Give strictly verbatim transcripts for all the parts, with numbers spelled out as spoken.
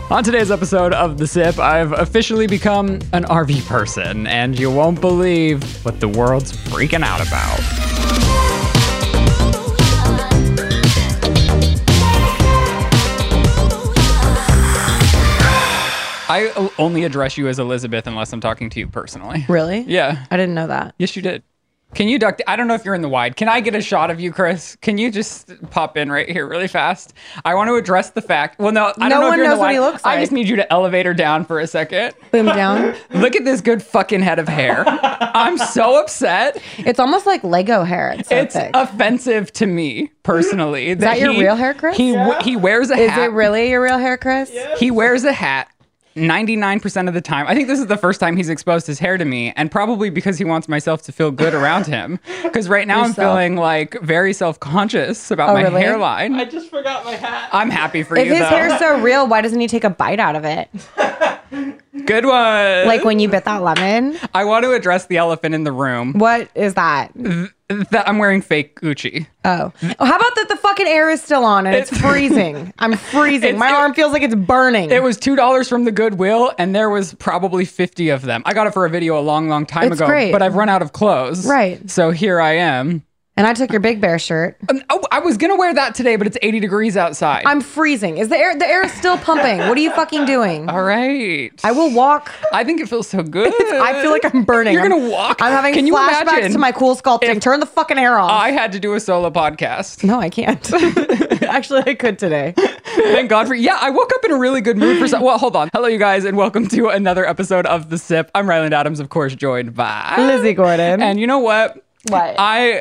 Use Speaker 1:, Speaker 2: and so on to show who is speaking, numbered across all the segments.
Speaker 1: On today's episode of The Sip, I've officially become an R V person, and you won't believe what the world's freaking out about. I only address you as Elizabeth unless I'm talking to you personally.
Speaker 2: Really?
Speaker 1: Yeah.
Speaker 2: I didn't know that.
Speaker 1: Yes, you did. Can you duck? I don't know if you're in the wide. Can I get a shot of you, Chris? Can you just pop in right here really fast? I want to address the fact. Well, no, I don't
Speaker 2: No
Speaker 1: know if
Speaker 2: one
Speaker 1: you're in
Speaker 2: knows
Speaker 1: the
Speaker 2: what
Speaker 1: wide.
Speaker 2: he looks
Speaker 1: I
Speaker 2: like.
Speaker 1: just need you to elevator down for a second.
Speaker 2: Boom down.
Speaker 1: Look at this good fucking head of hair. I'm so upset.
Speaker 2: It's almost like Lego hair. It's so
Speaker 1: It's
Speaker 2: thick.
Speaker 1: offensive to me personally. Is
Speaker 2: that your real hair, Chris?
Speaker 1: He w- he wears a
Speaker 2: Is
Speaker 1: hat.
Speaker 2: it really your real hair, Chris?
Speaker 1: He wears a hat ninety-nine percent of the time. I think this is the first time he's exposed his hair to me, and probably because he wants myself to feel good around him. Because right now
Speaker 2: Yourself.
Speaker 1: I'm feeling like very self-conscious about
Speaker 2: Oh,
Speaker 1: my
Speaker 2: really?
Speaker 1: hairline.
Speaker 3: I just forgot my hat.
Speaker 1: I'm happy for
Speaker 2: If
Speaker 1: you,
Speaker 2: his
Speaker 1: though.
Speaker 2: hair's so real, why doesn't he take a bite out of it?
Speaker 1: Good one.
Speaker 2: Like when you bit that lemon?
Speaker 1: I want to address the elephant in the room.
Speaker 2: What is that?
Speaker 1: That I'm wearing fake Gucci.
Speaker 2: Oh. Oh, how about that the fucking air is still on and it's,
Speaker 1: It's-
Speaker 2: freezing? I'm freezing.
Speaker 1: It's-
Speaker 2: My
Speaker 1: it-
Speaker 2: arm feels like it's burning.
Speaker 1: It was two dollars from the Goodwill, and there was probably fifty of them. I got it for a video a long, long time
Speaker 2: It's
Speaker 1: ago,
Speaker 2: great.
Speaker 1: but I've run out of clothes.
Speaker 2: Right.
Speaker 1: So here I am.
Speaker 2: And I took your Big Bear shirt.
Speaker 1: Um, Oh, I was gonna wear that today, but it's eighty degrees outside.
Speaker 2: I'm freezing. Is the air the air is still pumping? What are you fucking doing?
Speaker 1: All right.
Speaker 2: I will walk.
Speaker 1: I think it feels so good.
Speaker 2: I feel like I'm burning.
Speaker 1: You're
Speaker 2: I'm-
Speaker 1: gonna walk.
Speaker 2: I'm having
Speaker 1: Can you
Speaker 2: flashbacks
Speaker 1: imagine
Speaker 2: to my cool sculpting.
Speaker 1: if
Speaker 2: Turn the fucking air off.
Speaker 1: I had to do a solo podcast.
Speaker 2: No, I can't. Actually, I could today.
Speaker 1: Thank God for yeah. I woke up in a really good mood for some. Well, hold on. Hello, you guys, and welcome to another episode of The Sip. I'm Ryland Adams, of course, joined by
Speaker 2: Lizzie Gordon.
Speaker 1: And you know what?
Speaker 2: What?
Speaker 1: I.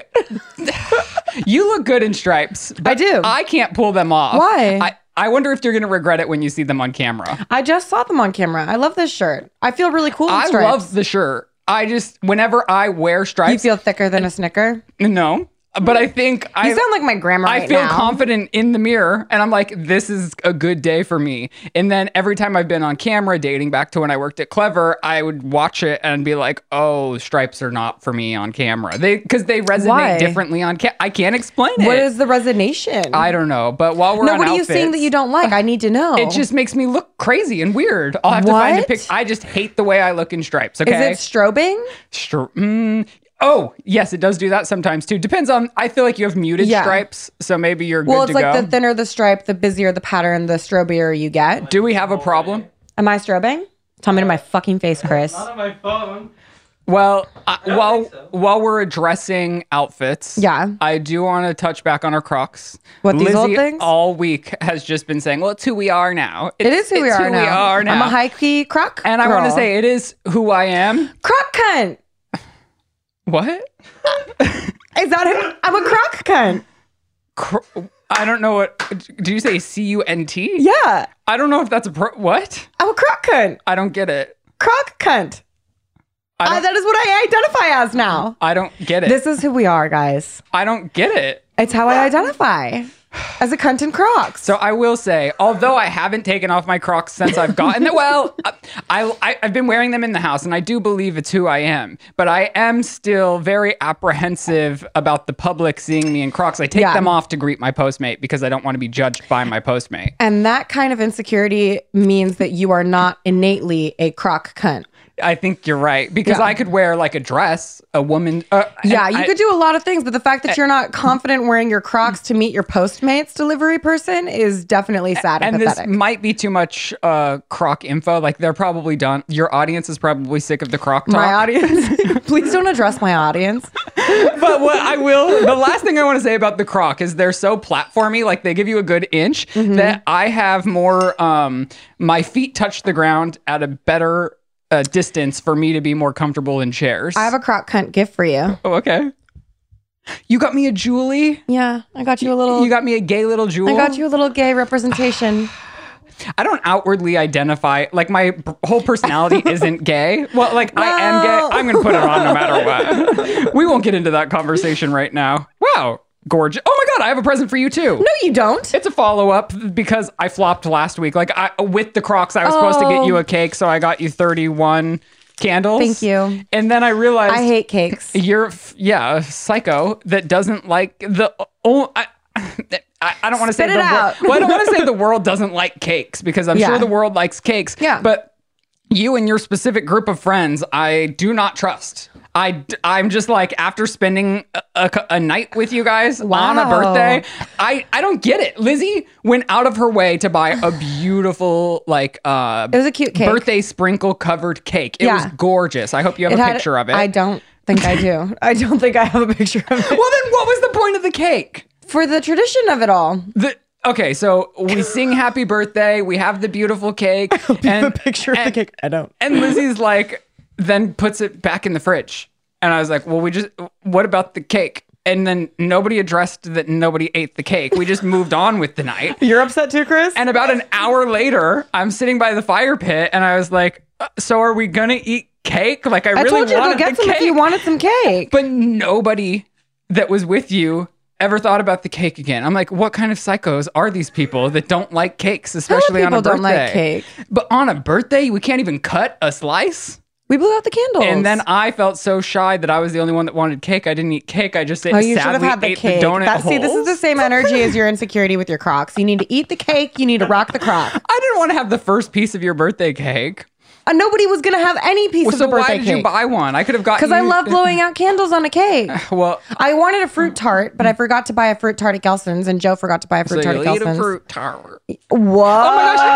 Speaker 1: You look good in stripes. But
Speaker 2: I do.
Speaker 1: I can't pull them off.
Speaker 2: Why?
Speaker 1: I, I wonder if you're going to regret it when you see them on camera.
Speaker 2: I just saw them on camera. I love this shirt. I feel really cool in
Speaker 1: I
Speaker 2: stripes.
Speaker 1: love the shirt. I just, whenever I wear
Speaker 2: You
Speaker 1: stripes,
Speaker 2: feel thicker than a Snicker?
Speaker 1: no, but I think I.
Speaker 2: You sound like my grandma
Speaker 1: I
Speaker 2: right
Speaker 1: feel
Speaker 2: now.
Speaker 1: confident in the mirror, and I'm like, this is a good day for me. And then every time I've been on camera, dating back to when I worked at Clever, I would watch it and be like, oh, stripes are not for me on camera. They because they resonate
Speaker 2: Why?
Speaker 1: differently on camera. I can't explain it.
Speaker 2: What is the resignation?
Speaker 1: I don't know. But while we're
Speaker 2: no,
Speaker 1: on
Speaker 2: what are you
Speaker 1: outfits,
Speaker 2: seeing that you don't like? I need to know.
Speaker 1: It just makes me look crazy and weird. I'll have to find a
Speaker 2: What?
Speaker 1: pic. I just hate the way I look in stripes. Okay.
Speaker 2: Is it strobing?
Speaker 1: Str- mm, oh, yes, it does do that sometimes too. Depends on, I feel like you have muted
Speaker 2: Yeah.
Speaker 1: stripes, so maybe you're good
Speaker 2: Well, it's
Speaker 1: to
Speaker 2: like
Speaker 1: go.
Speaker 2: the thinner the stripe, the busier the pattern, the strobier you get.
Speaker 1: Do we have a problem?
Speaker 2: Am I strobing? Tell me to my fucking face, Chris.
Speaker 3: Not on my phone.
Speaker 1: Well, uh,
Speaker 3: don't
Speaker 1: while
Speaker 3: think so.
Speaker 1: while we're addressing outfits,
Speaker 2: Yeah.
Speaker 1: I do want to touch back on our Crocs.
Speaker 2: What, these
Speaker 1: Lizzie
Speaker 2: old things?
Speaker 1: all week has just been saying, "Well, it's who we are now. It's,
Speaker 2: It is who we
Speaker 1: it's
Speaker 2: are
Speaker 1: who
Speaker 2: now.
Speaker 1: We are now.
Speaker 2: I'm a high key croc
Speaker 1: and I want to
Speaker 2: girl.
Speaker 1: say it is who I am.
Speaker 2: croc cunt.
Speaker 1: What?
Speaker 2: Is that it? I'm a croc cunt.
Speaker 1: Cr- I don't know what. Do you say C U N T?
Speaker 2: Yeah.
Speaker 1: I don't know if that's a pro- what.
Speaker 2: I'm a croc cunt.
Speaker 1: I don't get it.
Speaker 2: Croc cunt.
Speaker 1: I
Speaker 2: Uh,
Speaker 1: don't,
Speaker 2: that is what I identify as now.
Speaker 1: I don't get it.
Speaker 2: This is who we are, guys.
Speaker 1: I don't get it.
Speaker 2: It's how I identify as a cunt in Crocs.
Speaker 1: So I will say, although I haven't taken off my Crocs since I've gotten them, well, I, I, I've been wearing them in the house, and I do believe it's who I am. But I am still very apprehensive about the public seeing me in Crocs. I take
Speaker 2: Yeah.
Speaker 1: them off to greet my Postmate because I don't want to be judged by my Postmate.
Speaker 2: And that kind of insecurity means that you are not innately a croc cunt.
Speaker 1: I think you're right because
Speaker 2: Yeah.
Speaker 1: I could wear like a dress, a woman. Uh,
Speaker 2: Yeah,
Speaker 1: and
Speaker 2: you
Speaker 1: I-
Speaker 2: could do a lot of things, but the fact that you're not confident wearing your Crocs to meet your Postmates delivery person is definitely sad and,
Speaker 1: And this
Speaker 2: pathetic.
Speaker 1: might be too much uh, Croc info. Like they're probably done. Your audience is probably sick of the Croc talk.
Speaker 2: My audience, please don't address my audience.
Speaker 1: But what I will, the last thing I want to say about the Croc is they're so platformy, like they give you a good inch
Speaker 2: Mm-hmm.
Speaker 1: that I have more, um, my feet touch the ground at a better uh, distance for me to be more comfortable in chairs.
Speaker 2: I have a Croc cunt gift for you.
Speaker 1: Oh, okay. You got me a Julie.
Speaker 2: Yeah, I got you a little.
Speaker 1: You got me a gay little jewel.
Speaker 2: I got you a little gay representation.
Speaker 1: I don't outwardly identify, like my b- whole personality isn't gay. Well, like I am
Speaker 2: Well.
Speaker 1: gay. I'm going to put it on no matter what. We won't get into that conversation right now. Wow. Gorgeous. Oh my God, I have a present for you too.
Speaker 2: No, you don't.
Speaker 1: It's a follow up because I flopped last week. Like I, with the Crocs, I was supposed to get
Speaker 2: Oh.
Speaker 1: you a cake, so I got you thirty-one candles.
Speaker 2: Thank you.
Speaker 1: And then I realized
Speaker 2: I hate cakes.
Speaker 1: you're, f- yeah, a psycho that doesn't like the. Oh, I, I, I don't want to say
Speaker 2: Spit
Speaker 1: the
Speaker 2: it out.
Speaker 1: world. Well, I don't want to say the world doesn't like cakes because I'm
Speaker 2: Yeah.
Speaker 1: sure the world likes cakes.
Speaker 2: Yeah.
Speaker 1: But you and your specific group of friends, I do not trust. I, I'm just like, after spending a, a, a night with you guys on a
Speaker 2: Wow.
Speaker 1: birthday, I, I don't get it. Lizzie went out of her way to buy a beautiful, like, uh,
Speaker 2: It was a cute cake.
Speaker 1: birthday sprinkle covered cake. It
Speaker 2: Yeah.
Speaker 1: was gorgeous. I hope you have
Speaker 2: It
Speaker 1: a
Speaker 2: had-
Speaker 1: picture of it.
Speaker 2: I don't think I do. I don't think I have a picture of it.
Speaker 1: Well, then what was the point of the cake?
Speaker 2: For the tradition of it all.
Speaker 1: The, okay, so we sing happy birthday. We have the beautiful cake. And,
Speaker 2: picture
Speaker 1: and,
Speaker 2: cake. I don't.
Speaker 1: And Lizzie's like, then puts it back in the fridge. And I was like, well, we just, what about the cake? And then nobody addressed that nobody ate the cake. We just moved on with the night.
Speaker 2: You're upset too, Chris?
Speaker 1: And about an hour later, I'm sitting by the fire pit and I was like, uh, so are we going to eat cake? Like, I
Speaker 2: I
Speaker 1: really
Speaker 2: told you to go
Speaker 1: wanted
Speaker 2: get
Speaker 1: the
Speaker 2: some
Speaker 1: cake.
Speaker 2: if you wanted some cake.
Speaker 1: But nobody that was with you ever thought about the cake again. I'm like, what kind of psychos are these people that don't like cakes, especially on a
Speaker 2: people
Speaker 1: birthday?
Speaker 2: don't like cake.
Speaker 1: But on a birthday, we can't even cut a slice?
Speaker 2: We blew out the candles.
Speaker 1: And then I felt so shy that I was the only one that wanted cake. I didn't eat cake. I just ate,
Speaker 2: Oh, you should have
Speaker 1: sadly
Speaker 2: had the
Speaker 1: ate
Speaker 2: cake.
Speaker 1: the donut
Speaker 2: That- see, this is the
Speaker 1: holes.
Speaker 2: same energy as your insecurity with your Crocs. You need to eat the cake. You need to rock the Croc.
Speaker 1: I didn't want to have the first piece of your birthday cake.
Speaker 2: Uh, nobody was going to have any piece
Speaker 1: Well,
Speaker 2: of
Speaker 1: so
Speaker 2: the birthday
Speaker 1: why did
Speaker 2: cake.
Speaker 1: you buy one? I could have gotten
Speaker 2: Because I
Speaker 1: you-
Speaker 2: love blowing out candles on a cake.
Speaker 1: Well,
Speaker 2: I wanted a fruit tart, but I forgot to buy a fruit tart at Gelson's, and Joe forgot to buy a
Speaker 1: so
Speaker 2: fruit tart
Speaker 1: you
Speaker 2: at
Speaker 1: eat a
Speaker 2: Gelson's.
Speaker 1: fruit tart.
Speaker 2: Whoa.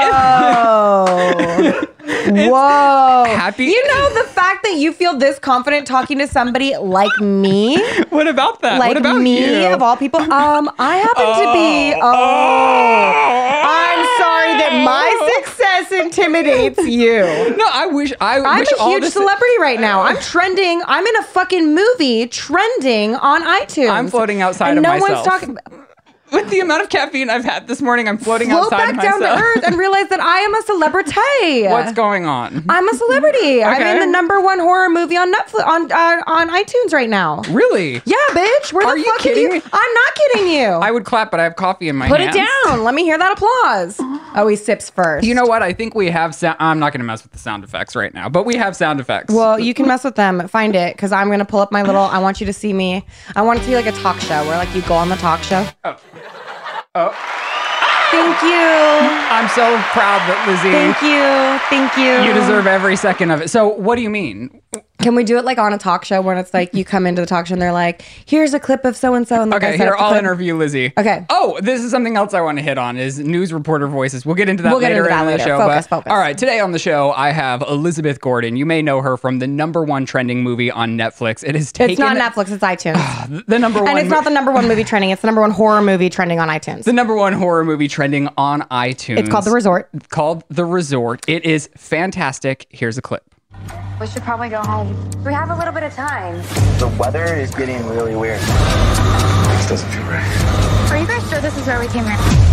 Speaker 1: Oh
Speaker 2: Whoa.
Speaker 1: Happy-
Speaker 2: You know, the fact that you feel this confident talking to somebody like me,
Speaker 1: What about that?
Speaker 2: like
Speaker 1: what about
Speaker 2: me
Speaker 1: you?
Speaker 2: of all people, um, I happen to be, oh, I'm sorry that my success intimidates you.
Speaker 1: No, I wish I
Speaker 2: I'm
Speaker 1: wish
Speaker 2: a
Speaker 1: all
Speaker 2: huge
Speaker 1: this-
Speaker 2: celebrity right now. I'm trending. I'm in a fucking movie trending on iTunes.
Speaker 1: I'm floating outside
Speaker 2: and
Speaker 1: of
Speaker 2: no
Speaker 1: myself.
Speaker 2: one's talking.
Speaker 1: With the amount of caffeine I've had this morning, I'm floating
Speaker 2: Float
Speaker 1: outside
Speaker 2: back down
Speaker 1: myself.
Speaker 2: to earth and realize that I am a celebrity.
Speaker 1: What's going on?
Speaker 2: I'm a celebrity. I'm
Speaker 1: Okay.
Speaker 2: in the number one horror movie on Netflix on uh, on iTunes right now.
Speaker 1: Really?
Speaker 2: Yeah, bitch. Where
Speaker 1: Are
Speaker 2: the
Speaker 1: you
Speaker 2: fuck
Speaker 1: kidding
Speaker 2: are
Speaker 1: me?
Speaker 2: you? I'm not kidding you.
Speaker 1: I would clap, but I have coffee in my
Speaker 2: Put
Speaker 1: hands.
Speaker 2: it down. Let me hear that applause. Oh, he sips first.
Speaker 1: You know what? I think we have sound. I'm not going to mess with the sound effects right now, but we have sound effects.
Speaker 2: Well, you can mess with them. Find it, because I'm gonna pull up my little. I want you to see me. I want it to be like a talk show where like you go on the talk show.
Speaker 1: Oh. Oh.
Speaker 2: Thank you.
Speaker 1: I'm so proud that Lizzie.
Speaker 2: Thank you. Thank you.
Speaker 1: You deserve every second of it. So, what do you mean?
Speaker 2: Can we do it like on a talk show when it's like you come into the talk show and they're like, "Here's a clip of so and so," and the guy
Speaker 1: Okay,
Speaker 2: set
Speaker 1: here
Speaker 2: up the
Speaker 1: I'll
Speaker 2: clip.
Speaker 1: interview Lizzie.
Speaker 2: Okay.
Speaker 1: Oh, this is something else I want to hit on is news reporter voices. We'll get into that
Speaker 2: We'll get
Speaker 1: later
Speaker 2: into that
Speaker 1: in the
Speaker 2: later.
Speaker 1: show.
Speaker 2: Focus,
Speaker 1: but,
Speaker 2: focus.
Speaker 1: All right, today on the show I have Elizabeth Gordon. You may know her from the number one trending movie on Netflix. It is taken
Speaker 2: It's not Netflix. It's iTunes,
Speaker 1: the number one.
Speaker 2: and it's not the number one movie trending. It's the number one horror movie trending on iTunes.
Speaker 1: the number one horror movie trending on iTunes.
Speaker 2: It's called The Resort.
Speaker 1: Called The Resort. It is fantastic. Here's a clip.
Speaker 4: We should probably go home. We have a little bit of time.
Speaker 5: The weather is getting really weird. This doesn't feel right.
Speaker 4: Are you guys sure this is where we came here?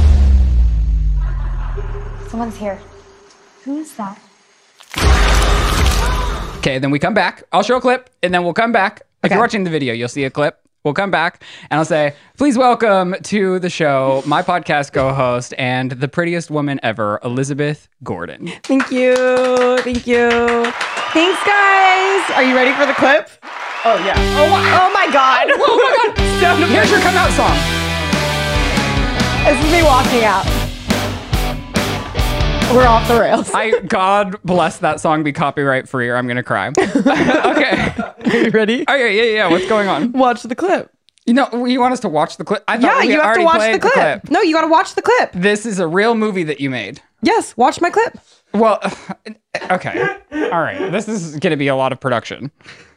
Speaker 4: Someone's here. Who is that?
Speaker 1: Okay, then we come back. I'll show a clip, and then we'll come back. If
Speaker 2: Okay.
Speaker 1: you're watching the video, you'll see a clip. We'll come back, and I'll say, please welcome to the show my podcast co-host and the prettiest woman ever, Elizabeth Gordon.
Speaker 2: Thank you. Thank you. Thanks, guys. Are you ready for the clip?
Speaker 1: Oh, yeah. Oh, wow.
Speaker 2: Oh my god.
Speaker 1: Oh, my God.
Speaker 2: Sound effects.
Speaker 1: Here's your come out song.
Speaker 2: This is me walking out. We're off the rails.
Speaker 1: I, God bless that song be copyright free or I'm going to cry. Okay.
Speaker 2: Are you ready?
Speaker 1: Okay, yeah, yeah. What's going on?
Speaker 2: Watch the clip.
Speaker 1: You know, you want us to watch the clip? I
Speaker 2: Yeah,
Speaker 1: thought we
Speaker 2: you have
Speaker 1: already
Speaker 2: to watch
Speaker 1: played
Speaker 2: the clip. No, you got to watch the clip.
Speaker 1: This is a real movie that you made.
Speaker 2: Yes, watch my clip.
Speaker 1: Well, okay. All right. This is going to be a lot of production.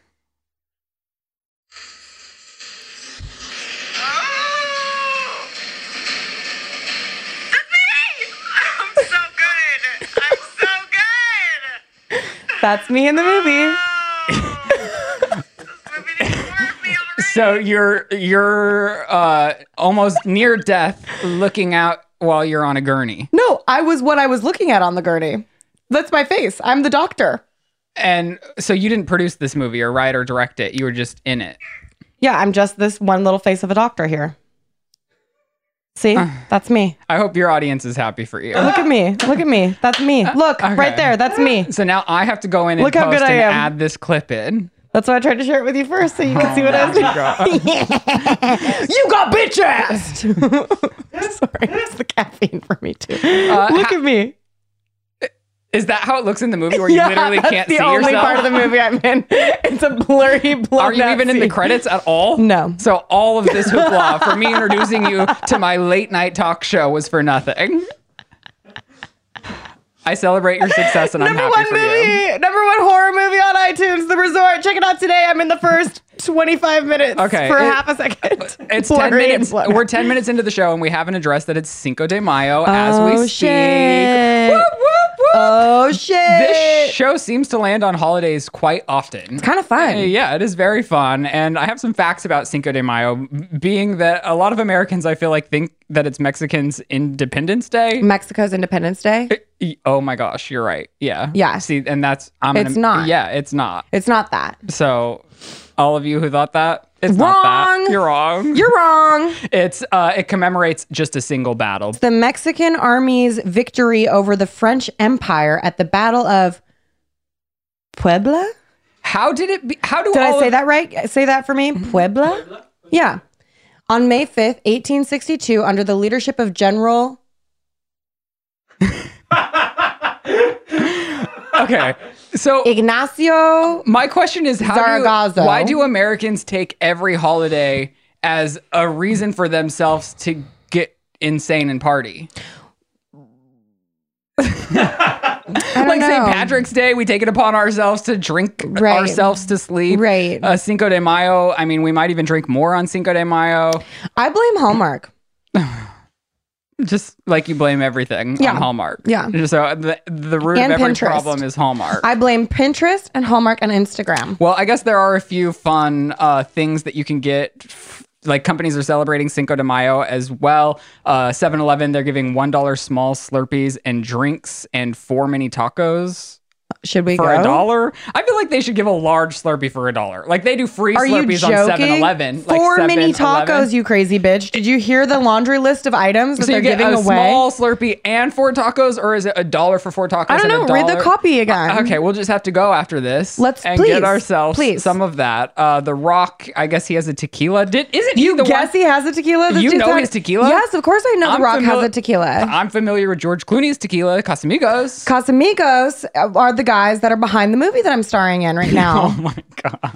Speaker 6: I'm so good. I'm so good.
Speaker 2: That's me in the movie.
Speaker 6: This movie didn't work me already.
Speaker 1: So you're you're uh, almost near death, looking out while you're on a gurney,
Speaker 2: No, I was what I was looking at on the gurney. That's my face. I'm the doctor.
Speaker 1: and so you didn't produce this movie or write or direct it. You were just in it.
Speaker 2: Yeah, I'm just this one little face of a doctor here. See? That's me.
Speaker 1: I hope your audience is happy for you.
Speaker 2: Look at me. Look at me. That's me. Look,
Speaker 1: Okay.
Speaker 2: right there. That's me.
Speaker 1: So now I have to go in and
Speaker 2: Look how
Speaker 1: post
Speaker 2: good I
Speaker 1: and
Speaker 2: am.
Speaker 1: add this clip in.
Speaker 2: That's why I tried to share it with you first so you could see what I was doing. You got bitch ass. Sorry, it's the caffeine for me too.
Speaker 1: Uh,
Speaker 2: Look
Speaker 1: ha-
Speaker 2: at me.
Speaker 1: Is that how it looks in the movie where you literally
Speaker 2: that's
Speaker 1: can't
Speaker 2: the
Speaker 1: see
Speaker 2: only
Speaker 1: yourself?
Speaker 2: part of the movie I'm in. It's a blurry, blown
Speaker 1: Are you
Speaker 2: out
Speaker 1: even in the
Speaker 2: scene.
Speaker 1: credits at all?
Speaker 2: No.
Speaker 1: So all of this hoopla for me introducing you to my late night talk show was for nothing. I celebrate your success and I'm
Speaker 2: Number
Speaker 1: happy
Speaker 2: one
Speaker 1: for
Speaker 2: movie,
Speaker 1: you.
Speaker 2: number one horror movie on iTunes, The Resort. Check it out today. I'm in the first twenty-five minutes
Speaker 1: Okay,
Speaker 2: for
Speaker 1: it-
Speaker 2: half a second.
Speaker 1: It's ten
Speaker 2: Blurry and
Speaker 1: minutes.
Speaker 2: blown
Speaker 1: We're
Speaker 2: out.
Speaker 1: ten minutes into the show and we haven't addressed that it's Cinco de Mayo as we
Speaker 2: Oh,
Speaker 1: speak.
Speaker 2: shit.
Speaker 1: Whoop, whoop, whoop.
Speaker 2: Oh shit!
Speaker 1: This show seems to land on holidays quite often. It's
Speaker 2: kind of fun.
Speaker 1: Yeah, it is very fun. And I have some facts about Cinco de Mayo, being that a lot of Americans, I feel like, think that it's Mexicans' Independence Day.
Speaker 2: Mexico's Independence Day.
Speaker 1: Oh my gosh, you're right. Yeah.
Speaker 2: Yeah.
Speaker 1: See, and that's I'm
Speaker 2: It's
Speaker 1: gonna,
Speaker 2: not.
Speaker 1: Yeah, it's not.
Speaker 2: It's not that.
Speaker 1: So, all of you who thought that, it's not
Speaker 2: Wrong.
Speaker 1: that. You're wrong.
Speaker 2: You're wrong.
Speaker 1: It's uh, it commemorates just a single battle.
Speaker 2: The Mexican army's victory over the French Empire at the Battle of Puebla.
Speaker 1: How did it? Be, how do
Speaker 2: Did
Speaker 1: all
Speaker 2: I say
Speaker 1: of,
Speaker 2: that right? Say that for me. Puebla? Yeah. On May fifth, eighteen sixty-two, under the leadership of General.
Speaker 1: Okay, so
Speaker 2: Ignacio.
Speaker 1: my question is, how do,
Speaker 2: Zaragoza.
Speaker 1: why do Americans take every holiday as a reason for themselves to get insane and party?
Speaker 2: I don't
Speaker 1: Like
Speaker 2: know.
Speaker 1: Saint Patrick's Day, we take it upon ourselves to drink
Speaker 2: Right.
Speaker 1: ourselves to sleep.
Speaker 2: Right.
Speaker 1: Uh, Cinco de Mayo, I mean, we might even drink more on Cinco de Mayo.
Speaker 2: I blame Hallmark.
Speaker 1: Just like you blame everything
Speaker 2: Yeah.
Speaker 1: on Hallmark.
Speaker 2: Yeah.
Speaker 1: So the, the root
Speaker 2: And
Speaker 1: of every
Speaker 2: Pinterest.
Speaker 1: problem is Hallmark.
Speaker 2: I blame Pinterest and Hallmark and Instagram.
Speaker 1: Well, I guess there are a few fun uh, things that you can get. Like companies are celebrating Cinco de Mayo as well. Uh, seven eleven, they're giving one dollar small Slurpees and drinks and four mini tacos
Speaker 2: Should we
Speaker 1: for
Speaker 2: go?
Speaker 1: a dollar. I feel like they should give a large Slurpee for a dollar. Like they do free
Speaker 2: Are you
Speaker 1: Slurpees on
Speaker 2: joking?
Speaker 1: seven eleven.
Speaker 2: Four mini tacos, you crazy bitch. Did you hear the laundry list of items that
Speaker 1: So
Speaker 2: they're
Speaker 1: you get
Speaker 2: giving
Speaker 1: a
Speaker 2: away?
Speaker 1: small Slurpee and four tacos, or is it a dollar for four tacos?
Speaker 2: I don't
Speaker 1: and
Speaker 2: know.
Speaker 1: a
Speaker 2: Read the
Speaker 1: dollar?
Speaker 2: copy again.
Speaker 1: Uh, okay, we'll just have to go after this.
Speaker 2: Let's-
Speaker 1: and
Speaker 2: please,
Speaker 1: get ourselves
Speaker 2: please.
Speaker 1: some of that. Uh, the Rock, I guess he has a tequila. Did isn't he
Speaker 2: You
Speaker 1: the
Speaker 2: guess
Speaker 1: one?
Speaker 2: he has a tequila? This
Speaker 1: You
Speaker 2: dude's
Speaker 1: know
Speaker 2: had-
Speaker 1: his tequila?
Speaker 2: Yes, of course I know
Speaker 1: I'm
Speaker 2: The Rock
Speaker 1: famili-
Speaker 2: has a tequila.
Speaker 1: I'm familiar with George Clooney's tequila, Casamigos.
Speaker 2: Casamigos are the guys that are behind the movie that I'm starring in right now.
Speaker 1: Oh my god.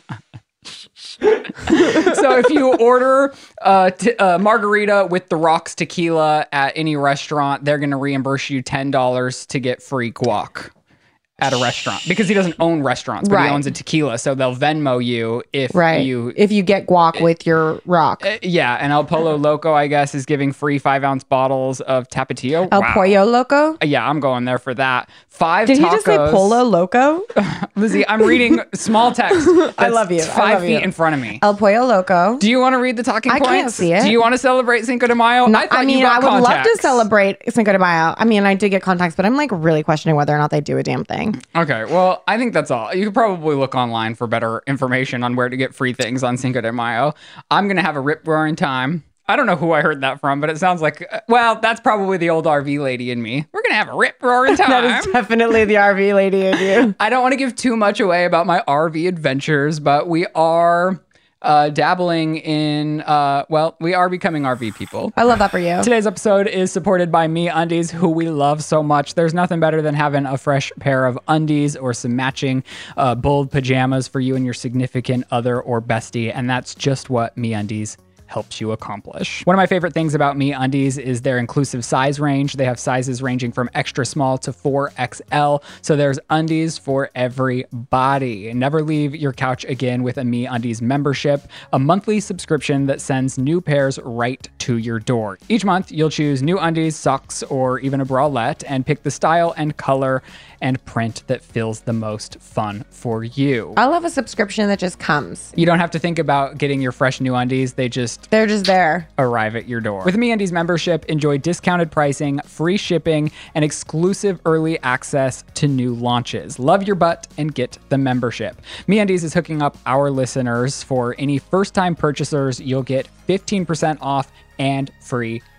Speaker 1: So if you order uh, t- uh, margarita with the Rock's tequila at any restaurant, they're going to reimburse you ten dollars to get free guac at a restaurant because he doesn't own restaurants, but
Speaker 2: Right.
Speaker 1: he owns a tequila. So they'll Venmo you if
Speaker 2: Right.
Speaker 1: you.
Speaker 2: if you get guac with your rock.
Speaker 1: Uh, yeah, and El Polo Loco, I guess, is giving free five ounce bottles of Tapatio.
Speaker 2: El
Speaker 1: Wow.
Speaker 2: Pollo Loco?
Speaker 1: Uh, Yeah, I'm going there for that. Five
Speaker 2: Did
Speaker 1: tacos.
Speaker 2: he just say Polo Loco?
Speaker 1: Lizzie, I'm reading small text.
Speaker 2: I
Speaker 1: that's
Speaker 2: love you. I
Speaker 1: Five
Speaker 2: love
Speaker 1: feet
Speaker 2: you.
Speaker 1: in front of me.
Speaker 2: El Pollo Loco.
Speaker 1: Do you want to read the talking
Speaker 2: I
Speaker 1: points?
Speaker 2: can't see it.
Speaker 1: Do you want to celebrate Cinco de Mayo?
Speaker 2: No,
Speaker 1: I, thought
Speaker 2: I mean,
Speaker 1: you got
Speaker 2: I would love to
Speaker 1: contacts.
Speaker 2: celebrate Cinco de Mayo. I mean, I did get contacts, but I'm like really questioning whether or not they do a damn thing.
Speaker 1: Okay, well, I think that's all. You could probably look online for better information on where to get free things on Cinco de Mayo. I'm going to have a rip roaring time. I don't know who I heard that from, but it sounds like, uh, well, that's probably the old R V lady in me. We're going to have a rip roaring time.
Speaker 2: That is definitely the R V lady in you.
Speaker 1: I don't want to give too much away about my R V adventures, but we are uh, dabbling in, uh, well, we are becoming R V people.
Speaker 2: I love that for you.
Speaker 1: Today's episode is supported by MeUndies, who we love so much. There's nothing better than having a fresh pair of undies or some matching uh, bold pajamas for you and your significant other or bestie, and that's just what MeUndies helps you accomplish. One of my favorite things about MeUndies is their inclusive size range. They have sizes ranging from extra small to four X L, so there's undies for everybody. Never leave your couch again with a MeUndies membership, a monthly subscription that sends new pairs right to your door. Each month, you'll choose new undies, socks, or even a bralette, and pick the style and color and print that feels the most fun for you.
Speaker 2: I love a subscription that just comes.
Speaker 1: You don't have to think about getting your fresh new undies. They just
Speaker 2: They're just there.
Speaker 1: arrive at your door. With MeUndies membership, enjoy discounted pricing, free shipping, and exclusive early access to new launches. Love your butt and get the membership. MeUndies is hooking up our listeners. For any first-time purchasers, you'll get fifteen percent off and free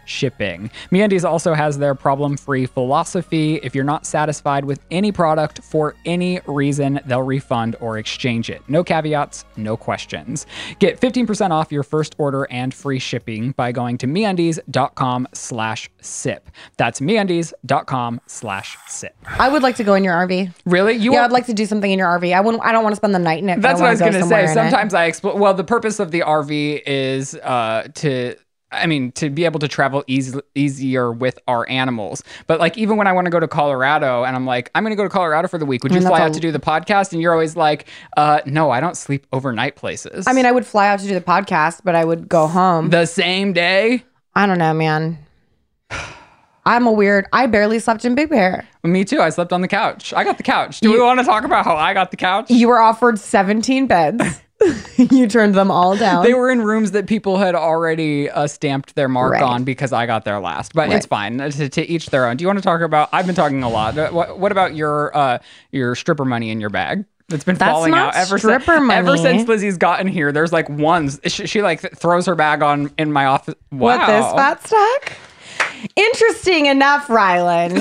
Speaker 1: shipping. MeUndies also has their problem-free philosophy. If you're not satisfied with any product for any reason, they'll refund or exchange it. No caveats, no questions. Get fifteen percent off your first order and free shipping by going to MeUndies.com slash sip. That's MeUndies.com slash sip.
Speaker 2: I would like to go in your R V.
Speaker 1: Really? You
Speaker 2: Yeah,
Speaker 1: want-
Speaker 2: I'd like to do something in your R V. I wouldn't. I don't want to spend the night in it. but
Speaker 1: That's what I was
Speaker 2: wanna
Speaker 1: going to
Speaker 2: go somewhere
Speaker 1: say.
Speaker 2: in it.
Speaker 1: Sometimes I explore. Well, the purpose of the R V is uh, to, I mean, to be able to travel easy, easier with our animals. But like, even when I want to go to Colorado and I'm like, I'm going to go to Colorado for the week. Would you
Speaker 2: mean,
Speaker 1: fly
Speaker 2: that's
Speaker 1: out
Speaker 2: a-
Speaker 1: to do the podcast? And you're always like, uh, no, I don't sleep overnight places.
Speaker 2: I mean, I would fly out to do the podcast, but I would go home.
Speaker 1: the same day.
Speaker 2: I don't know, man. I'm a weird. I barely slept in Big Bear.
Speaker 1: Me too. I slept on the couch. I got the couch. Do we want to talk about how I got the couch?
Speaker 2: You were offered seventeen beds. You turned them all down.
Speaker 1: They were in rooms that people had already uh, stamped their mark
Speaker 2: Right.
Speaker 1: on because I got there last. But it's
Speaker 2: Right.
Speaker 1: fine. Uh, To, to each their own. Do you want to talk about? I've been talking a lot. Uh, What, what about your uh, your stripper money in your bag? That's been
Speaker 2: That's
Speaker 1: falling
Speaker 2: not
Speaker 1: out ever since.
Speaker 2: stripper money.
Speaker 1: Ever since Lizzie's gotten here, there's like ones. She, she like th- throws her bag on in my office. Wow.
Speaker 2: What, this fat stack? Interesting enough, Ryland.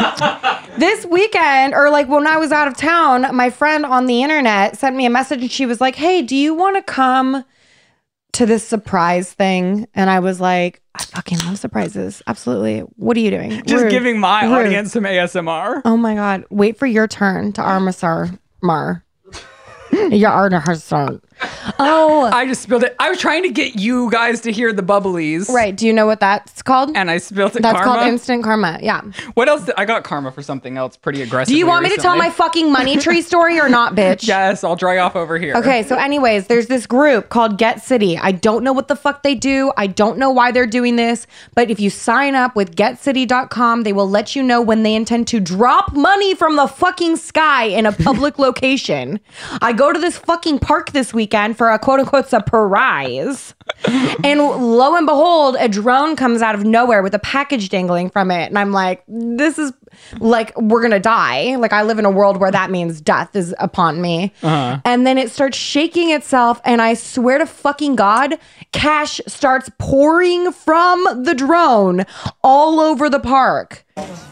Speaker 2: This weekend, or like when I was out of town, my friend on the internet sent me a message and she was like, hey, do you want to come to this surprise thing? And I was like, I fucking love surprises. Absolutely. What are you doing?
Speaker 1: Just
Speaker 2: Rude.
Speaker 1: giving my
Speaker 2: Rude.
Speaker 1: audience some A S M R.
Speaker 2: Oh my God. Wait for your turn to Armasar Mar. Your Armasar. Oh,
Speaker 1: I just spilled it. I was trying to get you guys to hear the bubblies.
Speaker 2: right. Do you know what that's called?
Speaker 1: And I spilled it.
Speaker 2: That's
Speaker 1: karma.
Speaker 2: called instant karma. Yeah.
Speaker 1: What else? Did, I got karma for something else pretty aggressive.
Speaker 2: Do you want me to tell my fucking money tree story or not, bitch?
Speaker 1: Yes, I'll dry off over here.
Speaker 2: Okay, so anyways, there's this group called Get City. I don't know what the fuck they do. I don't know why they're doing this, but if you sign up with get city dot com, they will let you know when they intend to drop money from the fucking sky in a public location. I go to this fucking park this weekend for a quote unquote surprise. And lo and behold, a drone comes out of nowhere with a package dangling from it. And I'm like, this is like, we're going to die. Like, I live in a world where that means death is upon me.
Speaker 1: Uh-huh.
Speaker 2: And then it starts shaking itself. And I swear to fucking God, cash starts pouring from the drone all over the park.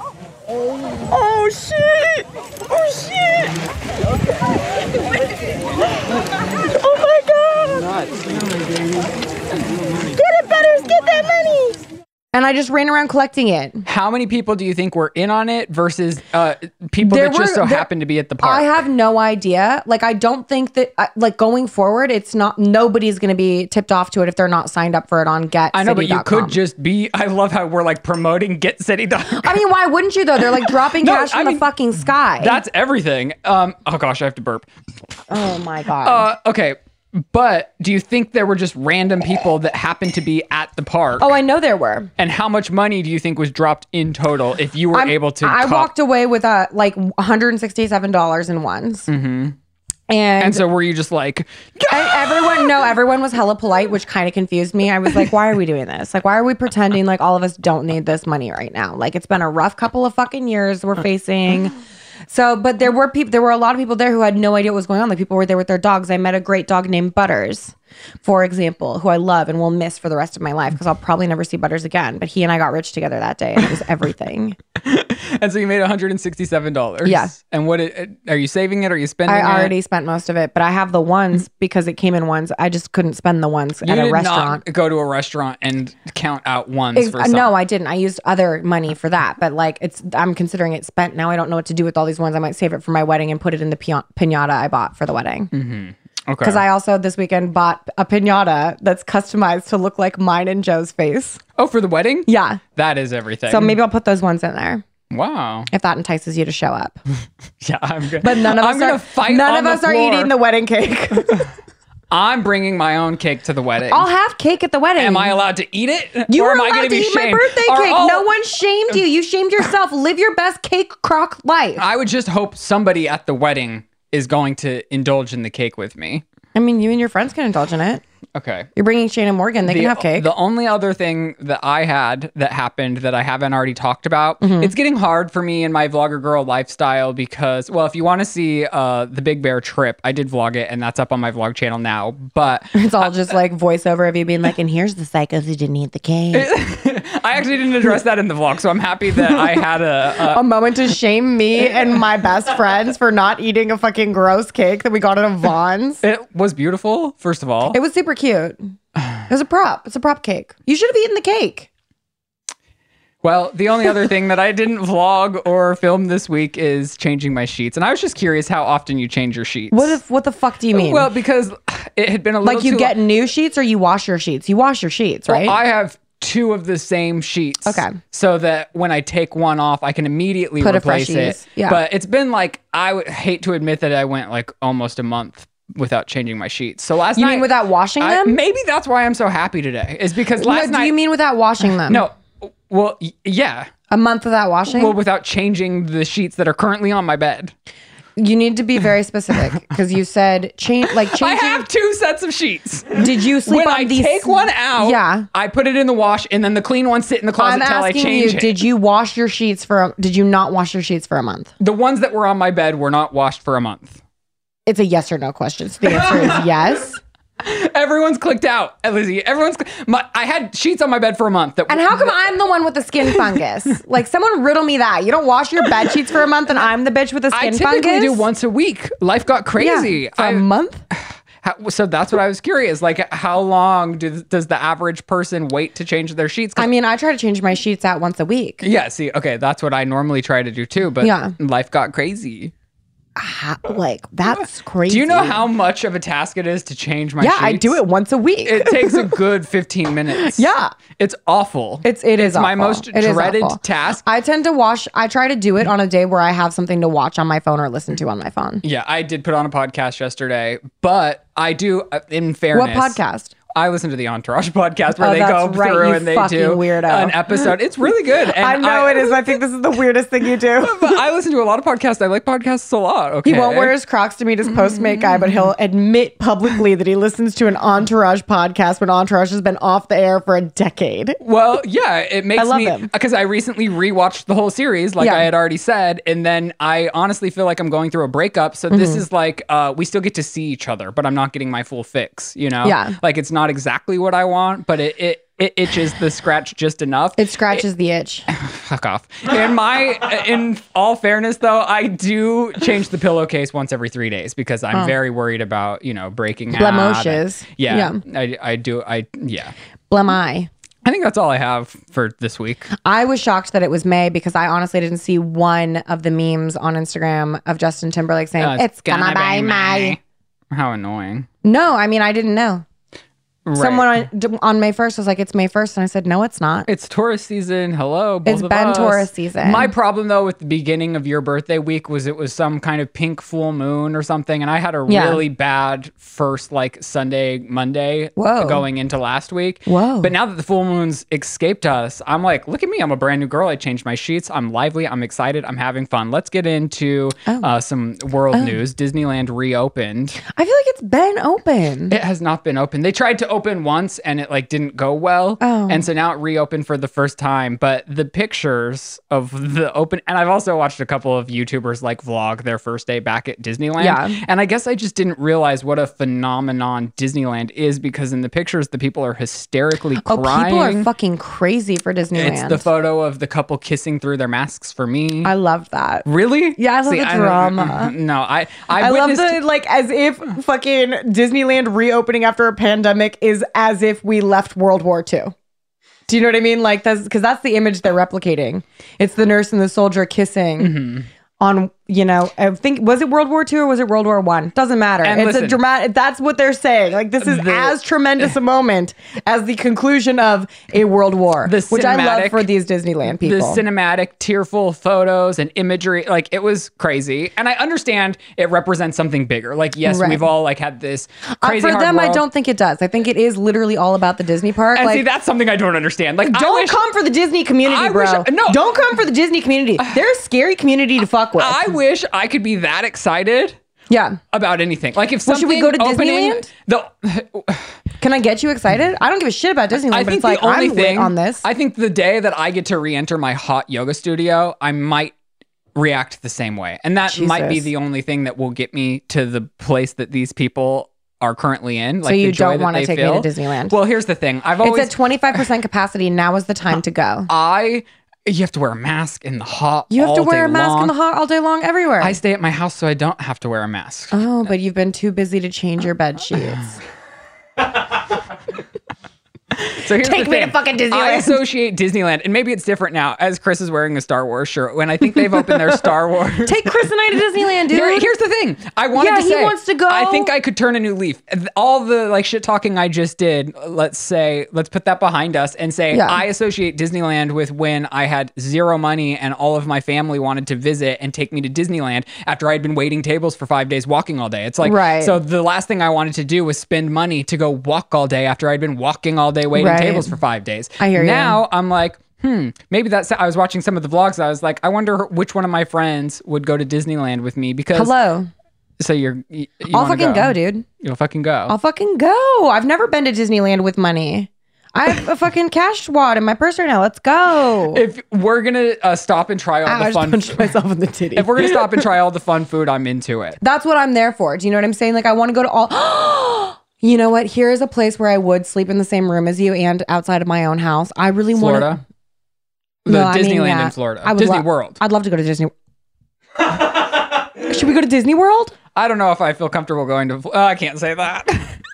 Speaker 2: Oh, shit. Oh, shit. Oh, my God. Get it, Butters. Get that money. And I just ran around collecting it.
Speaker 1: How many people do you think were in on it versus uh, people
Speaker 2: There
Speaker 1: that just
Speaker 2: were-
Speaker 1: so
Speaker 2: there-
Speaker 1: happened to be at the park?
Speaker 2: I have no idea. Like, I don't think that, uh, like, going forward, it's not, nobody's going to be tipped off to it if they're not signed up for it on get
Speaker 1: I know, but
Speaker 2: city
Speaker 1: you
Speaker 2: dot com.
Speaker 1: could just be. I love how we're like promoting Get City dot com.
Speaker 2: I mean, why wouldn't you, though? They're like dropping
Speaker 1: No,
Speaker 2: cash
Speaker 1: I
Speaker 2: from
Speaker 1: mean,
Speaker 2: the fucking sky.
Speaker 1: That's everything. Um. Oh gosh, I have to burp.
Speaker 2: oh, my God.
Speaker 1: Uh. Okay. But do you think there were just random people that happened to be at the park?
Speaker 2: oh, I know there were.
Speaker 1: And how much money do you think was dropped in total if you were
Speaker 2: I'm-
Speaker 1: able to?
Speaker 2: I
Speaker 1: cop-
Speaker 2: walked away with uh, like one hundred sixty-seven dollars in ones. Mm-hmm. And,
Speaker 1: And so were you just like,
Speaker 2: and everyone, no, everyone was hella polite, which kind of confused me. I was like, why are we doing this? Like, why are we pretending like all of us don't need this money right now? Like, it's been a rough couple of fucking years we're facing. So, but there were people, there were a lot of people there who had no idea what was going on. Like, people were there with their dogs. I met a great dog named Butters, for example, who I love and will miss for the rest of my life because I'll probably never see Butters again. But he and I got rich together that day, and it was everything.
Speaker 1: and so you made one hundred sixty-seven dollars.
Speaker 2: Yeah.
Speaker 1: And what it, are you saving it? Or are you spending
Speaker 2: I
Speaker 1: it?
Speaker 2: already spent most of it, but I have the ones because it came in ones. I just couldn't spend the ones
Speaker 1: You
Speaker 2: at a
Speaker 1: did
Speaker 2: restaurant.
Speaker 1: not go to a restaurant and count out ones
Speaker 2: Ex-
Speaker 1: for some.
Speaker 2: no, I didn't. I used other money for that, but like it's, I'm considering it spent now. I don't know what to do with all these ones. I might save it for my wedding and put it in the pi- pinata I bought for the wedding.
Speaker 1: Okay.
Speaker 2: Because I also this weekend bought a pinata that's customized to look like mine and Joe's face.
Speaker 1: oh, for the wedding?
Speaker 2: Yeah.
Speaker 1: That is everything.
Speaker 2: So maybe I'll put those ones in there
Speaker 1: Wow.
Speaker 2: if that entices you to show up.
Speaker 1: Yeah, I'm good.
Speaker 2: But none of
Speaker 1: I'm
Speaker 2: us
Speaker 1: gonna
Speaker 2: are,
Speaker 1: fight
Speaker 2: none
Speaker 1: on
Speaker 2: of
Speaker 1: the
Speaker 2: us are
Speaker 1: floor.
Speaker 2: eating the wedding cake.
Speaker 1: I'm bringing my own cake to the wedding.
Speaker 2: I'll have cake at the wedding.
Speaker 1: Am I allowed to eat it?
Speaker 2: You
Speaker 1: or
Speaker 2: were
Speaker 1: am I
Speaker 2: allowed
Speaker 1: gonna
Speaker 2: to
Speaker 1: be
Speaker 2: eat my
Speaker 1: shamed?
Speaker 2: birthday
Speaker 1: Or-
Speaker 2: cake.
Speaker 1: oh,
Speaker 2: No one shamed you. You shamed yourself. Live your best cake crock life.
Speaker 1: I would just hope somebody at the wedding is going to indulge in the cake with me.
Speaker 2: I mean, you and your friends can indulge in it.
Speaker 1: Okay.
Speaker 2: You're bringing Shane and Morgan. They
Speaker 1: the,
Speaker 2: can have cake.
Speaker 1: The only other thing that I had that happened that I haven't already talked about,
Speaker 2: Mm-hmm.
Speaker 1: it's getting hard for me in my vlogger girl lifestyle because, well, if you want to see uh, the Big Bear trip, I did vlog it and that's up on my vlog channel now. But
Speaker 2: It's all just like voiceover of you being like, and here's the psychos who didn't eat the cake.
Speaker 1: I actually didn't address that in the vlog, so I'm happy that I had a, a
Speaker 2: A moment to shame me and my best friends for not eating a fucking gross cake that we got at a Vaughn's.
Speaker 1: it was beautiful, first of all.
Speaker 2: It was super cute. It was a prop. It's a prop cake. You should have eaten the cake.
Speaker 1: Well, the only other thing that I didn't vlog or film this week is changing my sheets. And I was just curious how often you change your sheets.
Speaker 2: What if? What the fuck do you mean?
Speaker 1: Well, because it had been a little
Speaker 2: like you
Speaker 1: too
Speaker 2: get
Speaker 1: long.
Speaker 2: new sheets or you wash your sheets? You wash your sheets, right?
Speaker 1: Well, I have two of the same sheets.
Speaker 2: Okay.
Speaker 1: So that when I take one off, I can immediately
Speaker 2: Put a
Speaker 1: replace
Speaker 2: freshies.
Speaker 1: it.
Speaker 2: Yeah.
Speaker 1: But it's been like, I would hate to admit that I went like almost a month without changing my sheets. So last
Speaker 2: you
Speaker 1: night.
Speaker 2: mean without washing
Speaker 1: I-
Speaker 2: them?
Speaker 1: maybe that's why I'm so happy today, is because
Speaker 2: No,
Speaker 1: last
Speaker 2: do
Speaker 1: night.
Speaker 2: you mean without washing them?
Speaker 1: No. Well, y- yeah.
Speaker 2: A month without washing?
Speaker 1: Well, without changing the sheets that are currently on my bed.
Speaker 2: You need to be very specific because you said change like
Speaker 1: I
Speaker 2: changing.
Speaker 1: have two sets of sheets.
Speaker 2: Did you sleep
Speaker 1: When
Speaker 2: on
Speaker 1: I
Speaker 2: these?
Speaker 1: take one out,
Speaker 2: Yeah.
Speaker 1: I put it in the wash, and then the clean ones sit in the closet
Speaker 2: I'm
Speaker 1: until I
Speaker 2: asking
Speaker 1: change
Speaker 2: you,
Speaker 1: it.
Speaker 2: did you wash your sheets for? A, did you not wash your sheets for a month?
Speaker 1: The ones that were on my bed were not washed for a month.
Speaker 2: It's a yes or no question. So the answer is yes.
Speaker 1: Everyone's clicked out, Lizzie. Everyone's. My, I had sheets on my bed for a month. That
Speaker 2: And how come I'm the one with the skin fungus? Like someone riddle me that. You don't wash your bed sheets for a month, and I'm the bitch with the
Speaker 1: I
Speaker 2: skin
Speaker 1: typically
Speaker 2: fungus.
Speaker 1: do once a week. Life got crazy.
Speaker 2: Yeah, for
Speaker 1: I-
Speaker 2: a month.
Speaker 1: how- so that's what I was curious. Like, how long do, does the average person wait to change their sheets? 'Cause-
Speaker 2: I mean, I try to change my sheets out once a week.
Speaker 1: yeah. See, okay, that's what I normally try to do too. But
Speaker 2: Yeah.
Speaker 1: life got crazy.
Speaker 2: Ha- like that's crazy.
Speaker 1: Do you know how much of a task it is to change my
Speaker 2: Yeah,
Speaker 1: sheets?
Speaker 2: I do it once a week.
Speaker 1: It takes a good fifteen minutes.
Speaker 2: Yeah.
Speaker 1: It's awful.
Speaker 2: It's it is
Speaker 1: It's my
Speaker 2: awful.
Speaker 1: most
Speaker 2: It is
Speaker 1: dreaded
Speaker 2: awful.
Speaker 1: task.
Speaker 2: I tend to watch. I try to do it on a day where I have something to watch on my phone or listen to on my phone.
Speaker 1: Yeah, I did put on a podcast yesterday, but I do, uh, in fairness.
Speaker 2: What podcast?
Speaker 1: I listen to the Entourage podcast where
Speaker 2: Oh,
Speaker 1: they
Speaker 2: that's
Speaker 1: go
Speaker 2: right,
Speaker 1: through
Speaker 2: you
Speaker 1: and they
Speaker 2: fucking
Speaker 1: do
Speaker 2: weirdo.
Speaker 1: an episode. It's really good. And
Speaker 2: I know it is. I think this is the weirdest thing you do.
Speaker 1: But I listen to a lot of podcasts. I like podcasts a lot. Okay.
Speaker 2: He won't wear his Crocs to meet his Postmate guy, but he'll admit publicly that he listens to an Entourage podcast when Entourage has been off the air for a decade.
Speaker 1: Well, yeah, it makes
Speaker 2: I love
Speaker 1: me
Speaker 2: him.
Speaker 1: because I recently rewatched the whole series, like
Speaker 2: Yeah.
Speaker 1: I had already said, and then I honestly feel like I'm going through a breakup. So this
Speaker 2: Mm-hmm.
Speaker 1: is like uh, we still get to see each other, but I'm not getting my full fix. You know,
Speaker 2: Yeah.
Speaker 1: like it's not exactly what I want, but it it, it itches the scratch just enough.
Speaker 2: It scratches the itch.
Speaker 1: Fuck off. In my, in all fairness, though, I do change the pillowcase once every three days because I'm very worried about you know breaking out.
Speaker 2: Blemoshes.
Speaker 1: Yeah,
Speaker 2: Yeah.
Speaker 1: I I do I yeah.
Speaker 2: Blemai.
Speaker 1: I think that's all I have for this week.
Speaker 2: I was shocked that it was May because I honestly didn't see one of the memes on Instagram of Justin Timberlake saying,
Speaker 1: Uh,
Speaker 2: it's gonna, be May.
Speaker 1: How annoying.
Speaker 2: No, I mean, I didn't know.
Speaker 1: Right.
Speaker 2: Someone on, on May first was like, it's May first. And I said, no, it's not.
Speaker 1: It's tourist season. Hello. both
Speaker 2: It's
Speaker 1: of
Speaker 2: been
Speaker 1: us.
Speaker 2: tourist season.
Speaker 1: My problem, though, with the beginning of your birthday week was it was some kind of pink full moon or something. And I had a
Speaker 2: Yeah.
Speaker 1: really bad first, like, Sunday, Monday
Speaker 2: Whoa.
Speaker 1: going into last week.
Speaker 2: Whoa.
Speaker 1: But now that the full moons escaped us, I'm like, look at me. I'm a brand new girl. I changed my sheets. I'm lively. I'm excited. I'm having fun. Let's get into
Speaker 2: Oh.
Speaker 1: uh, some world news. Disneyland reopened.
Speaker 2: I feel like it's been open.
Speaker 1: It has not been open. They tried to open once and it like didn't go well.
Speaker 2: Oh.
Speaker 1: And so now it reopened for the first time. But the pictures of the open, and I've also watched a couple of YouTubers like vlog their first day back at Disneyland.
Speaker 2: Yeah.
Speaker 1: And I guess I just didn't realize what a phenomenon Disneyland is because in the pictures, the people are hysterically
Speaker 2: Oh,
Speaker 1: crying.
Speaker 2: people are fucking crazy for Disneyland.
Speaker 1: It's the photo of the couple kissing through their masks for me.
Speaker 2: I love that.
Speaker 1: Really?
Speaker 2: Yeah, I love the
Speaker 1: don't-
Speaker 2: drama.
Speaker 1: No, I I,
Speaker 2: I love
Speaker 1: witnessed-
Speaker 2: the like as if fucking Disneyland reopening after a pandemic is as if we left World War Two. Do you know what I mean? Like that's because that's the image they're replicating. It's the nurse and the soldier kissing
Speaker 1: Mm-hmm.
Speaker 2: on, you know, I think was it World War Two or was it World War One? Doesn't matter.
Speaker 1: And
Speaker 2: it's
Speaker 1: listen,
Speaker 2: a dramatic. That's what they're saying. Like this is
Speaker 1: The-
Speaker 2: as tremendous a moment as the conclusion of a world war,
Speaker 1: The
Speaker 2: which I love
Speaker 1: cinematic-
Speaker 2: for these Disneyland people.
Speaker 1: The cinematic, tearful photos and imagery, like it was crazy. And I understand it represents something bigger. Like, yes,
Speaker 2: Right.
Speaker 1: we've all like had this
Speaker 2: Uh,
Speaker 1: crazy
Speaker 2: for
Speaker 1: hard
Speaker 2: them, I
Speaker 1: world.
Speaker 2: don't think it does. I think it is literally all about the Disney park.
Speaker 1: And
Speaker 2: like,
Speaker 1: see, that's something I don't understand. Like, I
Speaker 2: don't
Speaker 1: wish,
Speaker 2: come for the Disney community,
Speaker 1: I
Speaker 2: bro.
Speaker 1: wish- no.
Speaker 2: Don't come for the Disney community. They're a scary community to fuck with.
Speaker 1: I wish I could be that excited
Speaker 2: yeah.
Speaker 1: about anything. Like, if
Speaker 2: Well,
Speaker 1: something
Speaker 2: should we go to
Speaker 1: opening,
Speaker 2: Disneyland?
Speaker 1: The,
Speaker 2: Can I get you excited? I don't give a shit about Disneyland,
Speaker 1: I
Speaker 2: but
Speaker 1: think
Speaker 2: it's like
Speaker 1: the only
Speaker 2: I'm
Speaker 1: thing
Speaker 2: lit on this.
Speaker 1: I think the day that I get to re-enter my hot yoga studio, I might react the same way, and that might be
Speaker 2: Jesus.
Speaker 1: the only thing that will get me to the place that these people are currently in. Like
Speaker 2: so you
Speaker 1: the joy
Speaker 2: don't
Speaker 1: that
Speaker 2: want to
Speaker 1: they
Speaker 2: take
Speaker 1: feel.
Speaker 2: me to Disneyland.
Speaker 1: Well, here's the thing. I've always
Speaker 2: It's at twenty-five percent capacity. Now is the time to go.
Speaker 1: I you have to wear a mask in the hot.
Speaker 2: You have to
Speaker 1: all
Speaker 2: wear
Speaker 1: day
Speaker 2: a mask
Speaker 1: long.
Speaker 2: in the hot all day long everywhere.
Speaker 1: I stay at my house, so I don't have to wear a mask.
Speaker 2: oh, but you've been too busy to change your bed sheets.
Speaker 1: So here's
Speaker 2: Take
Speaker 1: the
Speaker 2: me
Speaker 1: thing.
Speaker 2: to fucking
Speaker 1: I
Speaker 2: Disneyland.
Speaker 1: associate Disneyland, and maybe it's different now, as Chris is wearing a Star Wars shirt. When I think they've opened their Star Wars.
Speaker 2: Take Chris and I to Disneyland, dude.
Speaker 1: Here- here's the thing. I wanted
Speaker 2: Yeah,
Speaker 1: to
Speaker 2: he
Speaker 1: say.
Speaker 2: wants to go.
Speaker 1: I think I could turn a new leaf. All the like shit talking I just did. Let's say, let's put that behind us and say
Speaker 2: Yeah.
Speaker 1: I associate Disneyland with when I had zero money and all of my family wanted to visit and take me to Disneyland after I'd been waiting tables for five days, walking all day. It's like
Speaker 2: Right.
Speaker 1: so. The last thing I wanted to do was spend money to go walk all day after I'd been walking all day waiting
Speaker 2: Right.
Speaker 1: tables for five days.
Speaker 2: I hear you.
Speaker 1: Now I'm like. Hmm. Maybe that's. I was watching some of the vlogs. I was like, I wonder which one of my friends would go to Disneyland with me because.
Speaker 2: Hello.
Speaker 1: So you're. You, you
Speaker 2: I'll
Speaker 1: wanna
Speaker 2: fucking go. dude.
Speaker 1: You'll fucking go.
Speaker 2: I'll fucking go. I've never been to Disneyland with money. I have a fucking cash wad in my purse right now. Let's go.
Speaker 1: if we're gonna uh, stop and try all
Speaker 2: Ow, I
Speaker 1: the
Speaker 2: just
Speaker 1: fun.
Speaker 2: punched myself in the titty.
Speaker 1: If we're gonna stop and try all the fun food, I'm into it.
Speaker 2: That's what I'm there for. Do you know what I'm saying? Like, I want to go to all. You know what? Here is a place where I would sleep in the same room as you and outside of my own house. I really want to.
Speaker 1: Florida. The Disneyland in Florida.
Speaker 2: I would
Speaker 1: Disney
Speaker 2: lo-
Speaker 1: World.
Speaker 2: I'd love to go to Disney. Should we go to Disney World?
Speaker 1: I don't know if I feel comfortable going to. Uh, I can't say that.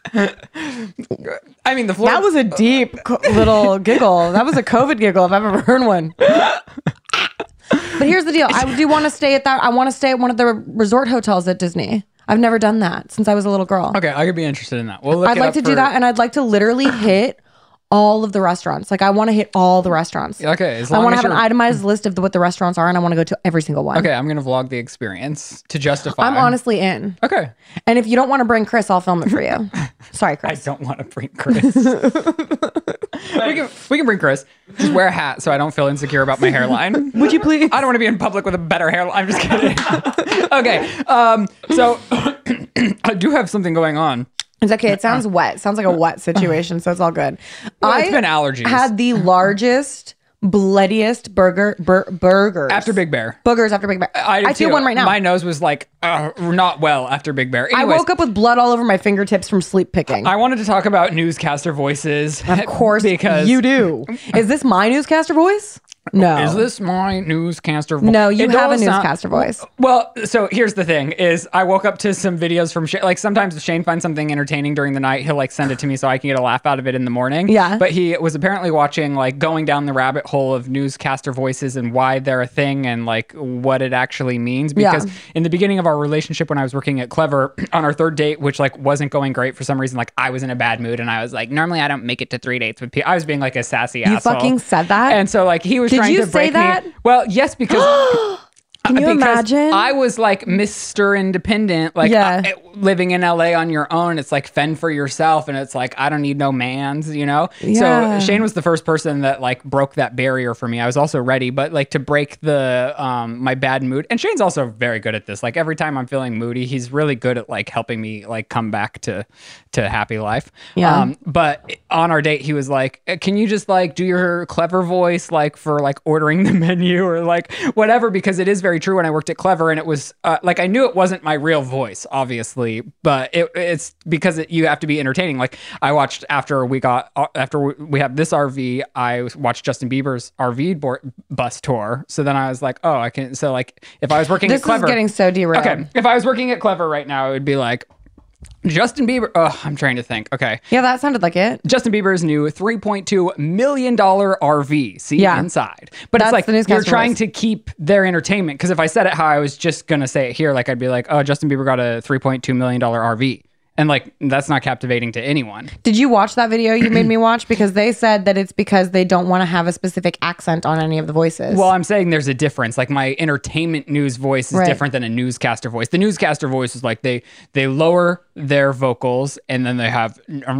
Speaker 1: I mean, the Florida.
Speaker 2: That was a deep co- little giggle. That was a COVID giggle if I've ever heard one. But here's the deal. I do want to stay at that. I want to stay at one of the resort hotels at Disney. I've never done that since I was a little girl.
Speaker 1: Okay, I could be interested in that. We'll look
Speaker 2: I'd
Speaker 1: it
Speaker 2: like
Speaker 1: up
Speaker 2: to do
Speaker 1: for-
Speaker 2: that, and I'd like to literally hit all of the restaurants. Like, I want to hit all the restaurants.
Speaker 1: Okay, as
Speaker 2: I
Speaker 1: long
Speaker 2: want to
Speaker 1: as
Speaker 2: have an
Speaker 1: you're-
Speaker 2: itemized list of the, what the restaurants are, and I want to go to every single one.
Speaker 1: Okay, I'm gonna vlog the experience to justify.
Speaker 2: I'm honestly in.
Speaker 1: Okay.
Speaker 2: And if you don't want to bring Chris, I'll film it for you. Sorry,
Speaker 1: I
Speaker 2: Chris.
Speaker 1: don't want to bring Chris. we can we can bring Chris. Just wear a hat so I don't feel insecure about my hairline.
Speaker 2: Would you please?
Speaker 1: I don't want to be in public with a better hairline. I'm just kidding. Okay. Um. So I do have something going on.
Speaker 2: It's okay. It sounds wet. It sounds like a wet situation, so it's all good.
Speaker 1: Well, it's been allergies.
Speaker 2: Had the largest, bloodiest burger bur- burgers
Speaker 1: After Big Bear.
Speaker 2: boogers after Big Bear.
Speaker 1: I, did
Speaker 2: I feel
Speaker 1: too.
Speaker 2: one right now.
Speaker 1: My nose was like uh, not well after Big Bear.
Speaker 2: I
Speaker 1: Anyways,
Speaker 2: woke up with blood all over my fingertips from sleep picking.
Speaker 1: I wanted to talk about newscaster voices.
Speaker 2: of course,
Speaker 1: because
Speaker 2: you do. Is this my newscaster voice? No.
Speaker 1: Is this my newscaster voice?
Speaker 2: No, you
Speaker 1: It
Speaker 2: have a
Speaker 1: does sound-
Speaker 2: newscaster voice.
Speaker 1: Well, so here's the thing: is I woke up to some videos from Shane. Like sometimes if Shane finds something entertaining during the night, he'll like send it to me so I can get a laugh out of it in the morning.
Speaker 2: Yeah.
Speaker 1: But he was apparently watching like going down the rabbit hole of newscaster voices and why they're a thing and like what it actually means. Because
Speaker 2: Yeah.
Speaker 1: in the beginning of our relationship, when I was working at Clever on our third date, which like wasn't going great for some reason, like I was in a bad mood and I was like, normally I don't make it to three dates with people. I was being like a sassy
Speaker 2: You
Speaker 1: asshole.
Speaker 2: fucking said that?
Speaker 1: And so like he was
Speaker 2: Did
Speaker 1: trying
Speaker 2: you
Speaker 1: to
Speaker 2: say
Speaker 1: break
Speaker 2: that?
Speaker 1: me. Well, yes, because
Speaker 2: Can you
Speaker 1: because
Speaker 2: imagine?
Speaker 1: I was like Mister Independent, like
Speaker 2: Yeah.
Speaker 1: I- living in L A on your own. It's like fend for yourself, and it's like I don't need no mans, you know.
Speaker 2: Yeah.
Speaker 1: So Shane was the first person that like broke that barrier for me. I was also ready, but like to break the um my bad mood. And Shane's also very good at this. Like every time I'm feeling moody, he's really good at like helping me like come back to to happy life.
Speaker 2: Yeah.
Speaker 1: Um, but on our date, he was like, "Can you just like do your Clever voice like for like ordering the menu or like whatever?" Because it is very true. When I worked at Clever, and it was uh, like I knew it wasn't my real voice, obviously, but it, it's because it, you have to be entertaining. Like I watched after we got uh, after we, we have this R V, I watched Justin Bieber's R V board, bus tour. So then I was like, oh, I can. So like if I was working
Speaker 2: This
Speaker 1: at Clever,
Speaker 2: is getting so derailed.
Speaker 1: okay, if I was working at Clever right now, it would be like Justin Bieber. Oh, I'm trying to think. Okay.
Speaker 2: Yeah, that sounded like it.
Speaker 1: Justin Bieber's new three point two million dollars R V. See
Speaker 2: Yeah.
Speaker 1: inside. But
Speaker 2: That's
Speaker 1: it's like
Speaker 2: the newscaster
Speaker 1: you're trying
Speaker 2: voice.
Speaker 1: to keep their entertainment. Because if I said it how I was just going to say it here, like I'd be like, oh, Justin Bieber got a three point two million dollars R V. And like, that's not captivating to anyone.
Speaker 2: Did you watch that video you made me watch? Because they said that it's because they don't want to have a specific accent on any of the voices.
Speaker 1: Well, I'm saying there's a difference. Like my entertainment news voice is
Speaker 2: Right.
Speaker 1: different than a newscaster voice. The newscaster voice is like they they lower their vocals and then they have.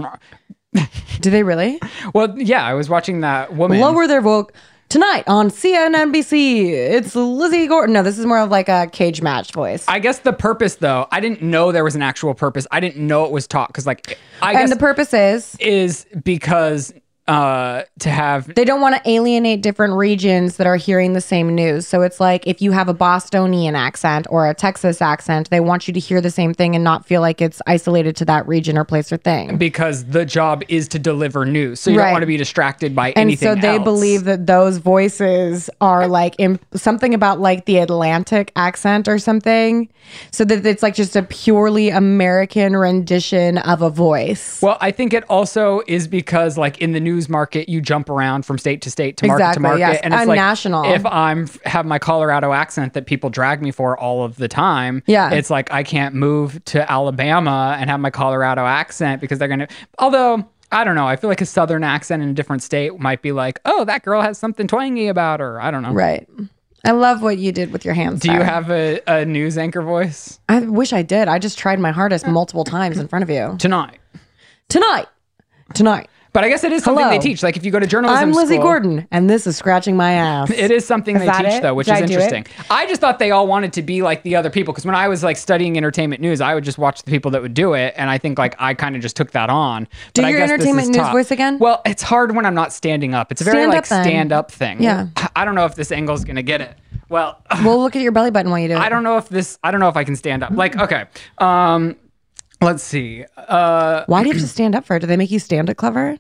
Speaker 2: Do they really?
Speaker 1: Well, yeah, I was watching that woman.
Speaker 2: Lower their vocal. Tonight on C N N B C, it's Lizzie Gordon. No, this is more of like a cage match voice.
Speaker 1: I guess the purpose, though, I didn't know there was an actual purpose. I didn't know it was taught because, like, I
Speaker 2: and
Speaker 1: guess
Speaker 2: the purpose is
Speaker 1: is because uh, to have
Speaker 2: They don't want to alienate different regions that are hearing the same news. So it's like if you have a Bostonian accent or a Texas accent, they want you to hear the same thing and not feel like it's isolated to that region or place or thing.
Speaker 1: because the job is to deliver news. So you
Speaker 2: Right.
Speaker 1: don't want to be distracted by
Speaker 2: And
Speaker 1: anything
Speaker 2: so they
Speaker 1: else.
Speaker 2: believe that those voices are like imp- something about like the Atlantic accent or something. So that it's like just a purely American rendition of a voice.
Speaker 1: Well, I think it also is because, like, in the news market, you jump around from state to state to market
Speaker 2: Exactly,
Speaker 1: to market,
Speaker 2: yes.
Speaker 1: and it's
Speaker 2: I'm
Speaker 1: like
Speaker 2: national.
Speaker 1: if I'm have my Colorado accent that people drag me for all of the time,
Speaker 2: Yeah.
Speaker 1: it's like I can't move to Alabama and have my Colorado accent because they're gonna. Although I don't know, I feel like a Southern accent in a different state might be like, oh, that girl has something twangy about her. I don't know.
Speaker 2: Right. I love what you did with your hands.
Speaker 1: Do you
Speaker 2: there.
Speaker 1: have a, a news anchor voice
Speaker 2: I wish I did. I just tried my hardest multiple times in front of you.
Speaker 1: tonight?
Speaker 2: Tonight. Tonight.
Speaker 1: But I guess it is something
Speaker 2: Hello.
Speaker 1: they teach. Like if you go to journalism
Speaker 2: I'm Lizzie
Speaker 1: school,
Speaker 2: Gordon, and this is Scratching My Ass.
Speaker 1: it is something
Speaker 2: Is
Speaker 1: they
Speaker 2: that
Speaker 1: teach
Speaker 2: it?
Speaker 1: though, which
Speaker 2: Did
Speaker 1: is
Speaker 2: I do it?
Speaker 1: interesting. I just thought they all wanted to be like the other people because when I was like studying entertainment news, I would just watch the people that would do it, and I think like I kind of just took that on.
Speaker 2: Do
Speaker 1: But I
Speaker 2: your
Speaker 1: guess this
Speaker 2: entertainment
Speaker 1: is
Speaker 2: news
Speaker 1: tough.
Speaker 2: voice again?
Speaker 1: Well, it's hard when I'm not standing up. It's a very
Speaker 2: Stand
Speaker 1: like
Speaker 2: up then.
Speaker 1: stand up thing.
Speaker 2: Yeah.
Speaker 1: I don't know if this angle's gonna get it. Well,
Speaker 2: We'll look at your belly button while you do it.
Speaker 1: I don't know if this. I don't know if I can stand up. Like okay, um, let's see. Uh,
Speaker 2: Why do you have to stand up for? Do they make you stand it clever?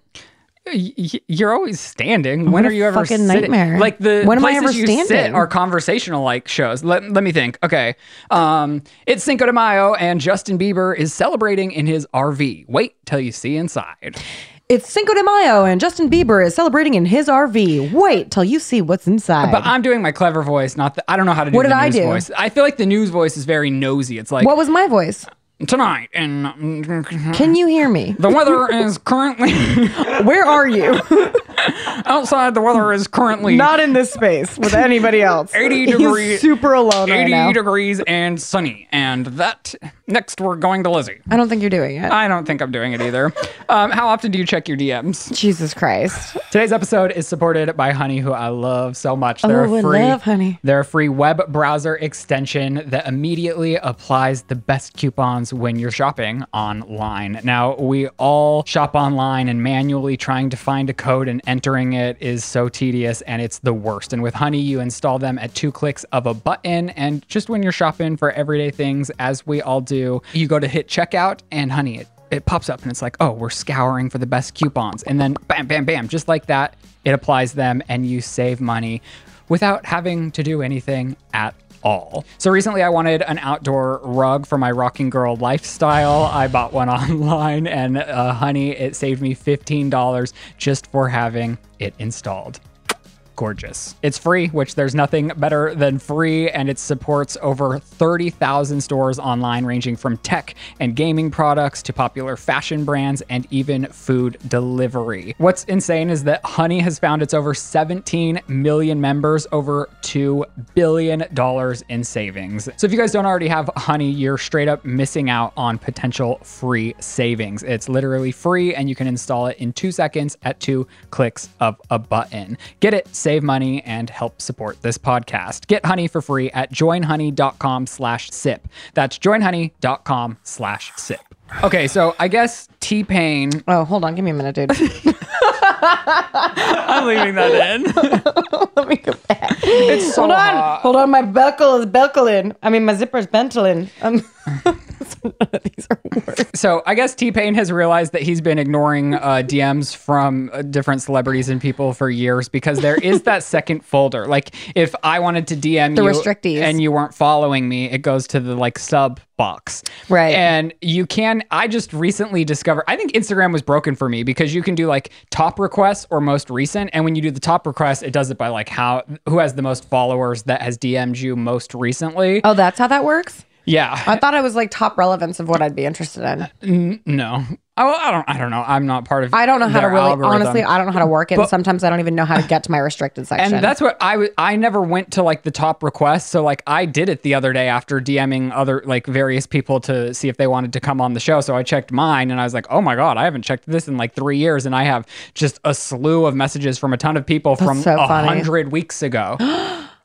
Speaker 1: y- y- you're always standing.
Speaker 2: What
Speaker 1: When
Speaker 2: a
Speaker 1: are you ever
Speaker 2: fucking
Speaker 1: sitting?
Speaker 2: nightmare.
Speaker 1: Like the
Speaker 2: When am I
Speaker 1: places
Speaker 2: ever
Speaker 1: you sit
Speaker 2: standing?
Speaker 1: are conversational like shows. Let, let me think. Okay. Um, it's Cinco de Mayo and Justin Bieber is celebrating in his R V. Wait till you see inside.
Speaker 2: It's Cinco de Mayo, and Justin Bieber is celebrating in his R V. Wait till you see what's inside.
Speaker 1: But I'm doing my clever voice, not the, I don't know how to do
Speaker 2: What
Speaker 1: the
Speaker 2: did I
Speaker 1: news
Speaker 2: do?
Speaker 1: voice. I feel like the news voice is very nosy. It's like
Speaker 2: What was my voice?
Speaker 1: tonight and
Speaker 2: Can you hear me?
Speaker 1: the weather is currently
Speaker 2: Where are you?
Speaker 1: outside. The weather is currently
Speaker 2: Not in this space with anybody else.
Speaker 1: eighty
Speaker 2: He's
Speaker 1: degrees.
Speaker 2: super alone right
Speaker 1: eighty
Speaker 2: now.
Speaker 1: degrees and sunny. And that next we're going to Lizzie.
Speaker 2: I don't think you're doing it.
Speaker 1: I don't think I'm doing it either. Um, how often do you check your D Ms?
Speaker 2: Jesus Christ.
Speaker 1: Today's episode is supported by Honey, who I love so much. They're
Speaker 2: Oh,
Speaker 1: a
Speaker 2: I
Speaker 1: free,
Speaker 2: love Honey.
Speaker 1: They're a free web browser extension that immediately applies the best coupons when you're shopping online. Now, we all shop online, and manually trying to find a code and entering it is so tedious, and it's the worst. And with Honey, you install them at two clicks of a button, and just when you're shopping for everyday things, as we all do, you go to hit checkout, and Honey, it it pops up and it's like, oh, we're scouring for the best coupons. And then bam, bam, bam, just like that, it applies them and you save money without having to do anything at all. So recently I wanted an outdoor rug for my rocking girl lifestyle. I bought one online and uh, Honey, it saved me fifteen dollars just for having it installed. Gorgeous. It's free, which there's nothing better than free, and it supports over thirty thousand stores online, ranging from tech and gaming products to popular fashion brands and even food delivery. What's insane is that Honey has found its over seventeen million members, over two billion dollars in savings. So if you guys don't already have Honey, you're straight up missing out on potential free savings. It's literally free, and you can install it in two seconds at two clicks of a button. Get it, save money, and help support this podcast. Get Honey for free at joinhoney.com slash sip. That's joinhoney.com slash sip. Okay, so I guess T-Pain.
Speaker 2: Oh, hold on. Give me a minute, dude.
Speaker 1: I'm leaving that in.
Speaker 2: Let me go back.
Speaker 1: It's so
Speaker 2: Hold on.
Speaker 1: hot.
Speaker 2: Hold on. My buckle is buckling. I mean, my zipper's bentling. Um, none of these are words.
Speaker 1: So I guess T-Pain has realized that he's been ignoring uh, D Ms from uh, different celebrities and people for years because there is that second folder. Like if I wanted to D M
Speaker 2: The
Speaker 1: you
Speaker 2: restrictees.
Speaker 1: and you weren't following me, it goes to the like sub box.
Speaker 2: Right.
Speaker 1: And you can, I just recently discovered, I think Instagram was broken for me because you can do like top requests or most recent. And when you do the top request, it does it by like how, who has the most followers that has D M'd you most recently.
Speaker 2: Oh, that's how that works?
Speaker 1: Yeah.
Speaker 2: I thought it was like top relevance of what I'd be interested in.
Speaker 1: No. I, I don't, I don't know. I'm not part of
Speaker 2: I don't know how to
Speaker 1: their
Speaker 2: really,
Speaker 1: algorithm.
Speaker 2: honestly, I don't know how to work it. and sometimes I don't even know how to get to my restricted section.
Speaker 1: And that's what I was. I never went to like the top requests. So like I did it the other day after DMing other like various people to see if they wanted to come on the show. So I checked mine and I was like, oh my God, I haven't checked this in like three years. And I have just a slew of messages from a ton of people from
Speaker 2: so
Speaker 1: a
Speaker 2: funny.
Speaker 1: hundred weeks ago.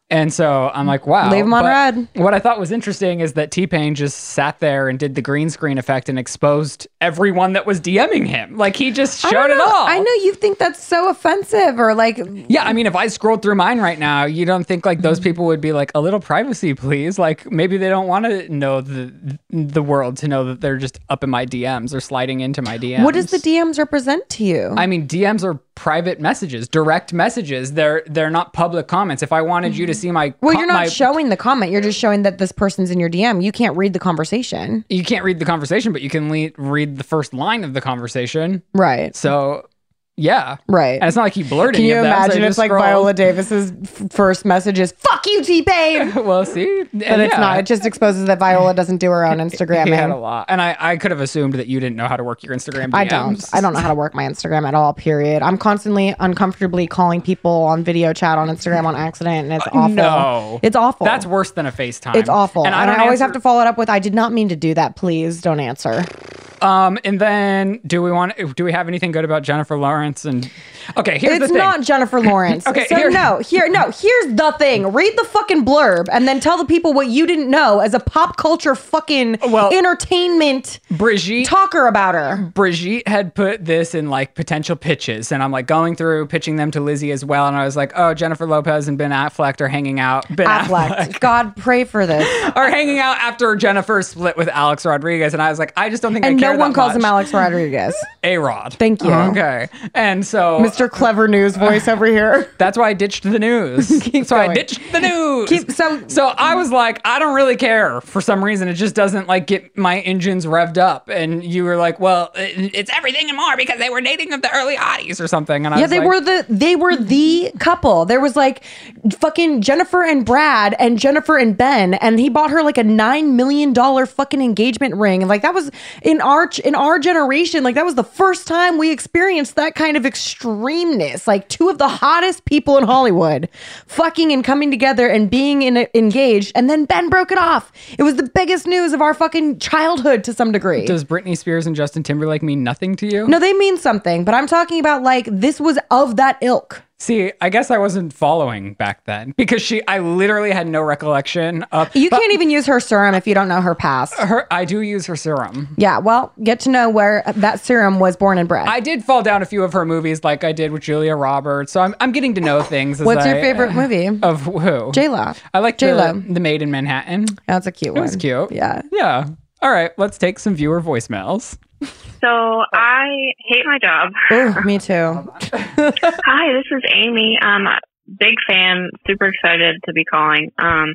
Speaker 1: And so I'm like, wow.
Speaker 2: Leave 'em on
Speaker 1: But
Speaker 2: red.
Speaker 1: What I thought was interesting is that T-Pain just sat there and did the green screen effect and exposed everyone that was DMing him. Like, he just
Speaker 2: I
Speaker 1: showed
Speaker 2: don't
Speaker 1: it
Speaker 2: know.
Speaker 1: all.
Speaker 2: I know you think that's so offensive or like.
Speaker 1: Yeah, I mean, if I scrolled through mine right now, you don't think like those people would be like, a little privacy, please? Like, maybe they don't want to know the the world to know that they're just up in my D Ms or sliding into my D Ms.
Speaker 2: What does the D Ms represent to you?
Speaker 1: I mean, D Ms are private messages, direct messages. They're they're not public comments. If I wanted you to see my
Speaker 2: well,
Speaker 1: co-
Speaker 2: you're not
Speaker 1: my,
Speaker 2: showing the comment. You're just showing that this person's in your D M. You can't read the conversation.
Speaker 1: you can't read the conversation, but you can le- read the first line of the conversation.
Speaker 2: Right.
Speaker 1: So, yeah,
Speaker 2: Right.
Speaker 1: And it's not like he blurred
Speaker 2: Can
Speaker 1: any
Speaker 2: you
Speaker 1: of them, so
Speaker 2: imagine
Speaker 1: I
Speaker 2: if
Speaker 1: just
Speaker 2: like
Speaker 1: scrolled.
Speaker 2: Viola Davis's f- first message is "fuck you, T-Pain,"
Speaker 1: Well, see,
Speaker 2: but it's not. It just exposes that Viola doesn't do her own Instagram.
Speaker 1: He had a lot, and I, I could have assumed that you didn't know how to work your Instagram D Ms.
Speaker 2: I don't. I don't know how to work my Instagram at all. Period. I'm constantly uncomfortably calling people on video chat on Instagram on accident, and it's awful.
Speaker 1: No,
Speaker 2: it's awful.
Speaker 1: That's worse than a FaceTime.
Speaker 2: It's awful, and I,
Speaker 1: don't
Speaker 2: always
Speaker 1: answer-
Speaker 2: have to follow it up with, "I did not mean to do that. Please don't answer."
Speaker 1: Um, and then do we want? Do we have anything good about Jennifer Lawrence? And okay, here's
Speaker 2: It's
Speaker 1: the thing.
Speaker 2: not Jennifer Lawrence.
Speaker 1: Okay,
Speaker 2: so
Speaker 1: here-
Speaker 2: no, here, no. Here's the thing. Read the fucking blurb, and then tell the people what you didn't know as a pop culture fucking
Speaker 1: Well,
Speaker 2: entertainment
Speaker 1: Brigitte.
Speaker 2: talker about her.
Speaker 1: Brigitte had put this in like potential pitches, and I'm like going through pitching them to Lizzie as well. And I was like, oh, Jennifer Lopez and Ben Affleck are hanging out. Ben
Speaker 2: Affleck. God, pray for this.
Speaker 1: are hanging out after Jennifer split with Alex Rodriguez, and I was like, I just don't think
Speaker 2: And
Speaker 1: I care
Speaker 2: no one
Speaker 1: that
Speaker 2: calls
Speaker 1: much.
Speaker 2: him Alex Rodriguez.
Speaker 1: A-Rod.
Speaker 2: Thank you.
Speaker 1: Okay, and so
Speaker 2: Mister Clever News voice over here.
Speaker 1: that's why I ditched the news. so I
Speaker 2: going.
Speaker 1: ditched the news.
Speaker 2: Keep- so-
Speaker 1: so I was like, I don't really care for some reason. It just doesn't like get my engines revved up. And you were like, well, it, it's everything and more because they were dating of the early oddies or something. And I
Speaker 2: Yeah,
Speaker 1: was
Speaker 2: they
Speaker 1: like,
Speaker 2: were the they were the couple. There was like fucking Jennifer and Brad and Jennifer and Ben, and he bought her like a nine million dollar fucking engagement ring, and like that was in our in our generation. Like that was the first time we experienced that kind of extremeness. Like two of the hottest people in Hollywood fucking and coming together and being in engaged, and then Ben broke it off. It was the biggest news of our fucking childhood to some degree.
Speaker 1: Does Britney Spears and Justin Timberlake mean nothing to you?
Speaker 2: No, they mean something, but I'm talking about like this was of that ilk.
Speaker 1: See, I guess I wasn't following back then because she, I literally had no recollection of.
Speaker 2: You
Speaker 1: but
Speaker 2: can't even use her serum if you don't know her past.
Speaker 1: her. I do use her serum.
Speaker 2: Yeah, well, get to know where that serum was born and bred.
Speaker 1: I did fall down a few of her movies, like I did with Julia Roberts. So I'm, I'm getting to know things. As
Speaker 2: What's your
Speaker 1: I-
Speaker 2: favorite movie?
Speaker 1: Of who?
Speaker 2: J-Lo.
Speaker 1: I like
Speaker 2: J-Lo.
Speaker 1: the, the Maid in Manhattan.
Speaker 2: That's a cute one.
Speaker 1: It was cute.
Speaker 2: Yeah.
Speaker 1: Yeah. All right. Let's take some viewer voicemails.
Speaker 6: So I hate my job.
Speaker 2: Ooh, me too.
Speaker 6: Hi, this is Amy. Um, big fan, super excited to be calling. Um,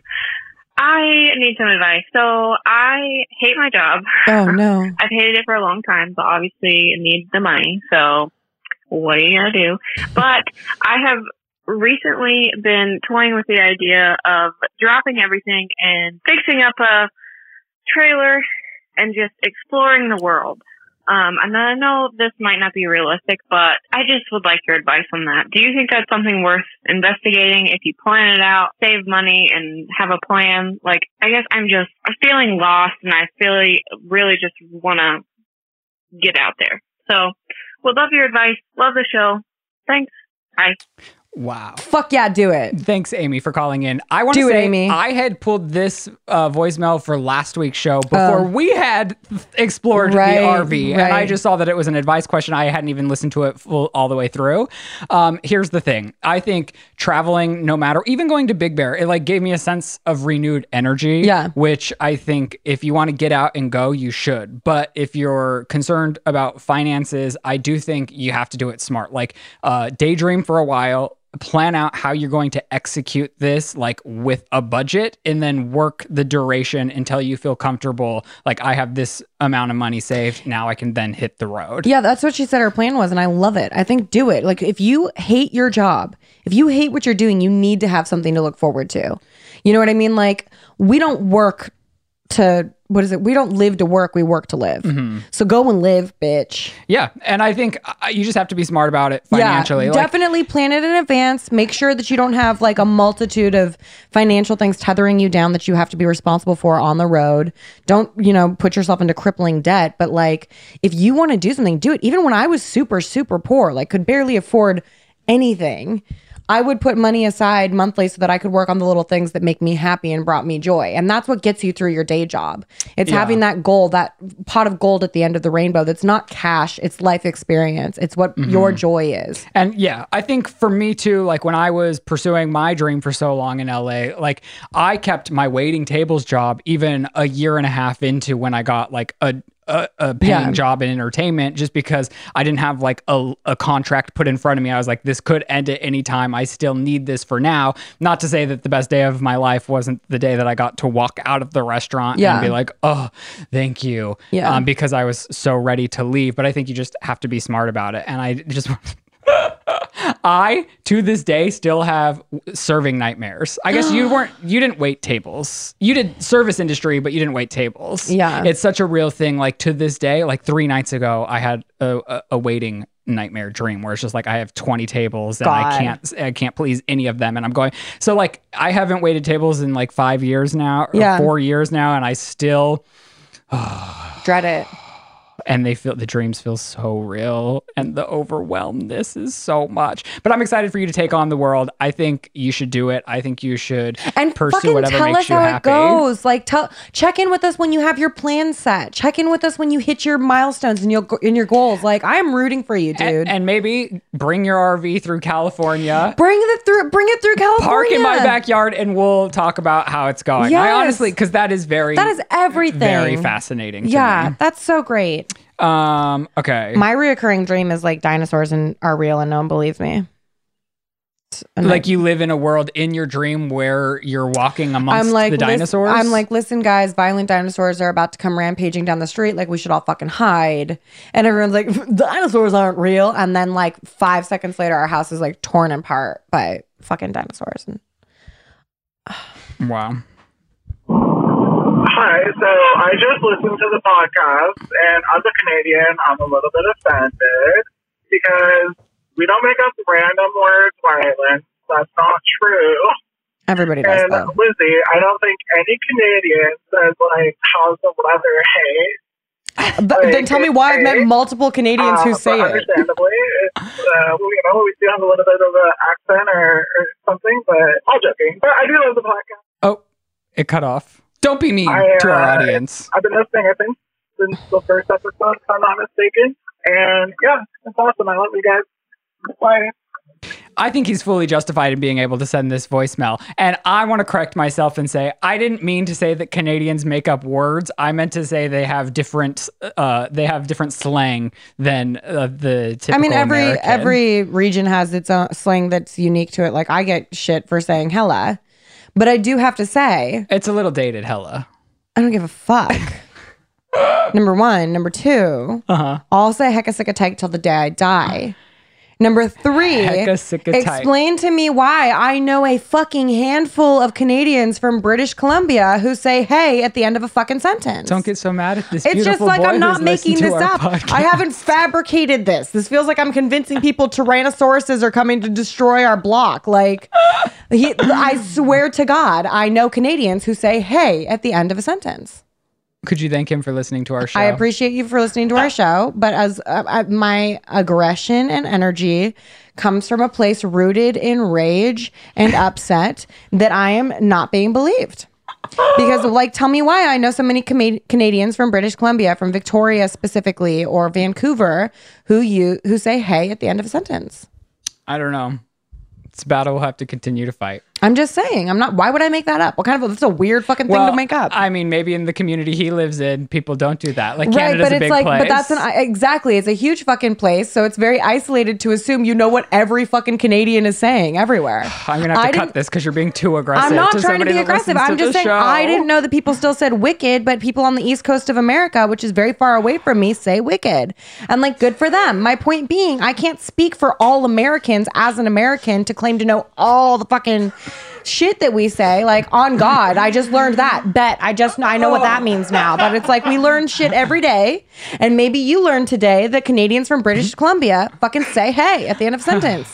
Speaker 6: I need some advice. So I hate my job.
Speaker 2: Oh, no.
Speaker 6: I've hated it for a long time, but obviously need the money. So what are you gonna do? But I have recently been toying with the idea of dropping everything and fixing up a trailer and just exploring the world. Um, and I know this might not be realistic, but I just would like your advice on that. Do you think that's something worth investigating if you plan it out, save money, and have a plan? Like, I guess I'm just I'm feeling lost, and I feel really just want to get out there. So, would love your advice. Love the show. Thanks. Bye.
Speaker 1: Wow.
Speaker 2: Fuck yeah, do it.
Speaker 1: Thanks, Amy, for calling in. I want to
Speaker 2: Do it,
Speaker 1: say
Speaker 2: Amy.
Speaker 1: I had pulled this uh, voicemail for last week's show before
Speaker 2: Oh.
Speaker 1: we had explored
Speaker 2: Right,
Speaker 1: the R V, and I
Speaker 2: right.
Speaker 1: just saw that it was an advice question. I hadn't even listened to it full, all the way through. Um, here's the thing: I think traveling, no matter, even going to Big Bear, it like gave me a sense of renewed energy.
Speaker 2: Yeah.
Speaker 1: Which I think if you want to get out and go, you should. But if you're concerned about finances, I do think you have to do it smart. Like uh, daydream for a while. Plan out how you're going to execute this, like with a budget, and then work the duration until you feel comfortable. Like, I have this amount of money saved. Now I can then hit the road.
Speaker 2: Yeah, that's what she said her plan was, and I love it. I think do it. Like, if you hate your job, if you hate what you're doing, you need to have something to look forward to. You know what I mean? Like, we don't work to, what is it? We don't live to work, we work to live.
Speaker 1: Mm-hmm.
Speaker 2: So go and live, bitch.
Speaker 1: Yeah. And I think uh, you just have to be smart about it financially.
Speaker 2: Yeah,
Speaker 1: Like,
Speaker 2: definitely plan it in advance. Make sure that you don't have like a multitude of financial things tethering you down that you have to be responsible for on the road. Don't, you know, put yourself into crippling debt. But like, if you want to do something, do it. Even when I was super, super poor, like could barely afford anything, I would put money aside monthly so that I could work on the little things that make me happy and brought me joy. And that's what gets you through your day job. It's
Speaker 1: Yeah.
Speaker 2: having that goal, that pot of gold at the end of the rainbow. That's not cash. It's life experience. It's what
Speaker 1: Mm-hmm.
Speaker 2: your joy is.
Speaker 1: And yeah, I think for me too, like when I was pursuing my dream for so long in L A, like I kept my waiting tables job even a year and a half into when I got like a a, a paying
Speaker 2: Yeah.
Speaker 1: job in entertainment, just because I didn't have like a, a contract put in front of me. I was like, this could end at any time. I still need this for now. Not to say that the best day of my life wasn't the day that I got to walk out of the restaurant
Speaker 2: Yeah.
Speaker 1: and be like, oh, thank you.
Speaker 2: Yeah.
Speaker 1: Um, because I was so ready to leave. But I think you just have to be smart about it. And I just I, to this day, still have serving nightmares. I guess you weren't, you didn't wait tables. You did service industry, but you didn't wait tables.
Speaker 2: Yeah.
Speaker 1: It's such a real thing. Like to this day, like three nights ago, I had a, a, a waiting nightmare dream where it's just like I have twenty tables and I
Speaker 2: God.
Speaker 1: can't I can't please any of them, and I'm going so like I haven't waited tables in like five years now or
Speaker 2: Yeah.
Speaker 1: four years now, and I still
Speaker 2: Dread it.
Speaker 1: and they feel the dreams feel so real and the overwhelmedness is so much. But I'm excited for you to take on the world. I think you should do it. I think you should
Speaker 2: And
Speaker 1: pursue
Speaker 2: fucking
Speaker 1: whatever
Speaker 2: tell
Speaker 1: makes
Speaker 2: us
Speaker 1: you
Speaker 2: how
Speaker 1: happy.
Speaker 2: it goes. Like, tell, check in with us when you have your plan set. Check in with us when you hit your milestones and your in your goals. Like, I'm rooting for you, dude.
Speaker 1: And, and maybe bring your R V through California.
Speaker 2: bring it through. Bring it through California.
Speaker 1: Park in my backyard and we'll talk about how it's going. I
Speaker 2: Yes.
Speaker 1: honestly, because that is very,
Speaker 2: That is everything.
Speaker 1: very fascinating to
Speaker 2: Yeah,
Speaker 1: me.
Speaker 2: that's so great.
Speaker 1: Um, okay.
Speaker 2: My reoccurring dream is like dinosaurs and are real and no one believes me. And
Speaker 1: like you live in a world in your dream where you're walking amongst
Speaker 2: I'm like,
Speaker 1: the
Speaker 2: lis-
Speaker 1: dinosaurs.
Speaker 2: I'm like, listen, guys, violent dinosaurs are about to come rampaging down the street. Like, we should all fucking hide. And everyone's like, dinosaurs aren't real. And then, like, five seconds later, our house is like torn apart by fucking dinosaurs. And
Speaker 1: wow.
Speaker 7: Hi, so I just listened to the podcast, and as a Canadian, I'm a little bit offended because we don't make up random words violence. That's not true.
Speaker 2: everybody does,
Speaker 7: And
Speaker 2: though.
Speaker 7: Lizzie, I don't think any Canadian says, like, how's the weather, hey?
Speaker 2: But then tell me why I've met
Speaker 7: Hey.
Speaker 2: multiple Canadians who
Speaker 7: Uh,
Speaker 2: say
Speaker 7: but
Speaker 2: it.
Speaker 7: understandably, it's, uh, we, you know, we do have a little bit of an accent or, or something, but all joking. But I do love the podcast.
Speaker 1: Oh, it cut off. Don't be mean
Speaker 7: I,
Speaker 1: to our
Speaker 7: uh,
Speaker 1: audience.
Speaker 7: I've been listening, I think, since the first episode, if I'm not mistaken. And yeah, it's awesome. I love you guys. Bye.
Speaker 1: I think he's fully justified in being able to send this voicemail. And I want to correct myself and say, I didn't mean to say that Canadians make up words. I meant to say they have different, uh, they have different slang than uh, the typical
Speaker 2: I mean, every
Speaker 1: American.
Speaker 2: every region has its own slang that's unique to it. Like, I get shit for saying hella, but I do have to say,
Speaker 1: It's a little dated, hella.
Speaker 2: I don't give a fuck. Number one. Number two,
Speaker 1: Uh-huh.
Speaker 2: I'll say hecka sicka tyke till the day I die. Number three,
Speaker 1: Hecka sicka tyke.
Speaker 2: explain to me why I know a fucking handful of Canadians from British Columbia who say hey at the end of a fucking sentence.
Speaker 1: Don't get so mad at this
Speaker 2: It's just
Speaker 1: beautiful
Speaker 2: like
Speaker 1: boy
Speaker 2: I'm not
Speaker 1: who's listened
Speaker 2: making
Speaker 1: to
Speaker 2: this
Speaker 1: our
Speaker 2: up.
Speaker 1: podcast.
Speaker 2: I haven't fabricated this. This feels like I'm convincing people Tyrannosauruses are coming to destroy our block. Like, he, I swear to God, I know Canadians who say hey at the end of a sentence.
Speaker 1: Could you thank him for listening to our show?
Speaker 2: I appreciate you for listening to our show, but as uh, uh, my aggression and energy comes from a place rooted in rage and upset that I am not being believed. Because, like, tell me why I know so many Com- Canadians from British Columbia, from Victoria specifically, or Vancouver, who you who say "hey" at the end of a sentence.
Speaker 1: I don't know. It's a battle we'll have to continue to fight.
Speaker 2: I'm just saying. I'm not. Why would I make that up? What kind of? That's a weird fucking thing to make up.
Speaker 1: I mean, maybe in the community he lives in, people don't do that. Like
Speaker 2: Right,
Speaker 1: Canada's
Speaker 2: but
Speaker 1: a
Speaker 2: it's
Speaker 1: big
Speaker 2: like,
Speaker 1: place.
Speaker 2: but that's an exactly. It's a huge fucking place, so it's very isolated to assume you know what every fucking Canadian is saying everywhere.
Speaker 1: I'm gonna have
Speaker 2: I
Speaker 1: to cut
Speaker 2: didn't-
Speaker 1: this because you're being too aggressive.
Speaker 2: I'm not
Speaker 1: to
Speaker 2: trying to
Speaker 1: somebody
Speaker 2: be
Speaker 1: that
Speaker 2: aggressive.
Speaker 1: listens to
Speaker 2: I'm just
Speaker 1: the
Speaker 2: saying
Speaker 1: show.
Speaker 2: I didn't know that people still said wicked, but people on the east coast of America, which is very far away from me, say wicked. And like, good for them. My point being, I can't speak for all Americans as an American to claim to know all the fucking shit that we say. Like, on God, I just learned that. Bet. I just I know what that means now. But it's like we learn shit every day. And maybe you learned today that Canadians from British Columbia fucking say hey at the end of a sentence.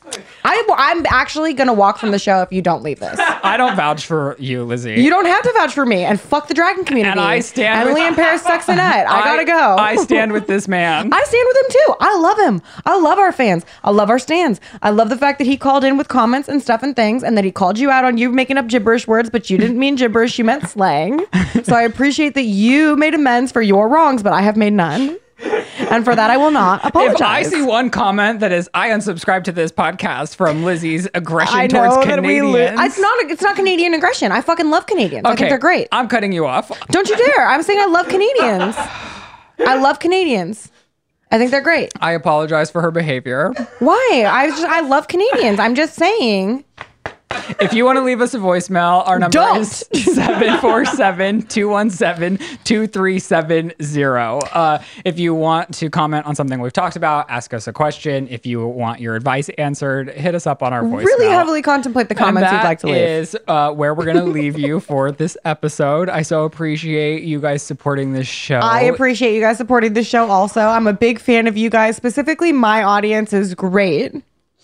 Speaker 2: I, I'm actually going to walk from the show if you don't leave this.
Speaker 1: I don't vouch for you, Lizzie.
Speaker 2: You don't have to vouch for me. And fuck the dragon community.
Speaker 1: And I stand
Speaker 2: Emily
Speaker 1: with-
Speaker 2: and Paris Sextonette. I, I gotta go.
Speaker 1: I stand with this man.
Speaker 2: I stand with him too. I love him. I love our fans. I love our stands. I love the fact that he called in with comments and stuff and things, and that he called you out on you making up gibberish words, but you didn't mean gibberish. You meant slang. So I appreciate that you made amends for your wrongs, but I have made none. And for that, I will not apologize.
Speaker 1: If I see one comment that is, I unsubscribe to this podcast from Lizzie's aggression
Speaker 2: I
Speaker 1: towards
Speaker 2: know that we
Speaker 1: Canadians.
Speaker 2: lo- it's not. It's not Canadian aggression. I fucking love Canadians. I think they're great.
Speaker 1: I'm cutting you off.
Speaker 2: Don't you dare! I'm saying I love Canadians. I love Canadians. I think they're great.
Speaker 1: I apologize for her behavior.
Speaker 2: Why? I just I love Canadians. I'm just saying.
Speaker 1: If you want to leave us a voicemail, our number
Speaker 2: Don't.
Speaker 1: is seven four seven, two one seven, two three seven zero. Uh, if you want to comment on something we've talked about, ask us a question. If you want your advice answered, hit us up on our voicemail.
Speaker 2: Really heavily contemplate the comments
Speaker 1: and
Speaker 2: you'd like to leave.
Speaker 1: That is uh, where we're going to leave you for this episode. I so appreciate you guys supporting this show.
Speaker 2: I appreciate you guys supporting the show also. I'm a big fan of you guys. Specifically, my audience is great.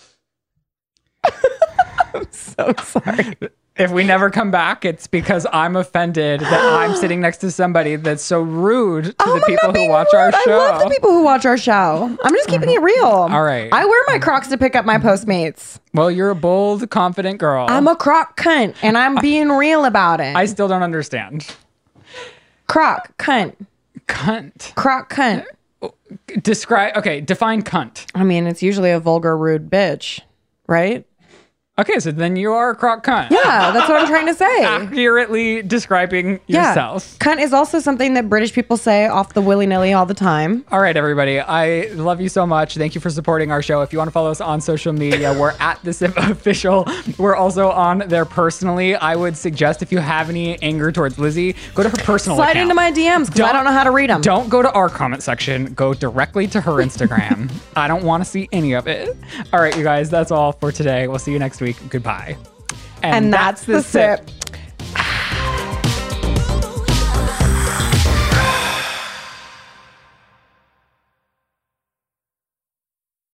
Speaker 2: I'm so sorry.
Speaker 1: If we never come back, it's because I'm offended that I'm sitting next to somebody that's so rude to
Speaker 2: Oh
Speaker 1: the
Speaker 2: my
Speaker 1: people
Speaker 2: God,
Speaker 1: who
Speaker 2: being
Speaker 1: watch
Speaker 2: rude.
Speaker 1: our show.
Speaker 2: I love the people who watch our show. I'm just keeping it real.
Speaker 1: All right.
Speaker 2: I wear my Crocs to pick up my Postmates.
Speaker 1: Well, you're a bold, confident girl.
Speaker 2: I'm a Croc cunt, and I'm being real about it.
Speaker 1: I still don't understand.
Speaker 2: Croc cunt.
Speaker 1: Cunt.
Speaker 2: Croc cunt.
Speaker 1: Describe. Okay, define cunt.
Speaker 2: I mean, it's usually a vulgar, rude bitch, right?
Speaker 1: Okay, so then you are a crock cunt.
Speaker 2: Yeah, that's what I'm trying to say.
Speaker 1: Accurately describing
Speaker 2: Yeah.
Speaker 1: yourself.
Speaker 2: Cunt is also something that British people say off the willy-nilly all the time.
Speaker 1: All right, everybody. I love you so much. Thank you for supporting our show. If you want to follow us on social media, we're at The Sip Official. We're also on there personally. I would suggest if you have any anger towards Lizzie, go to her personal
Speaker 2: Slide
Speaker 1: account.
Speaker 2: into my D Ms because I don't know how to read them.
Speaker 1: Don't go to our comment section. Go directly to her Instagram. I don't want to see any of it. All right, you guys, that's all for today. We'll see you next week. Goodbye.
Speaker 2: And that's The Sip.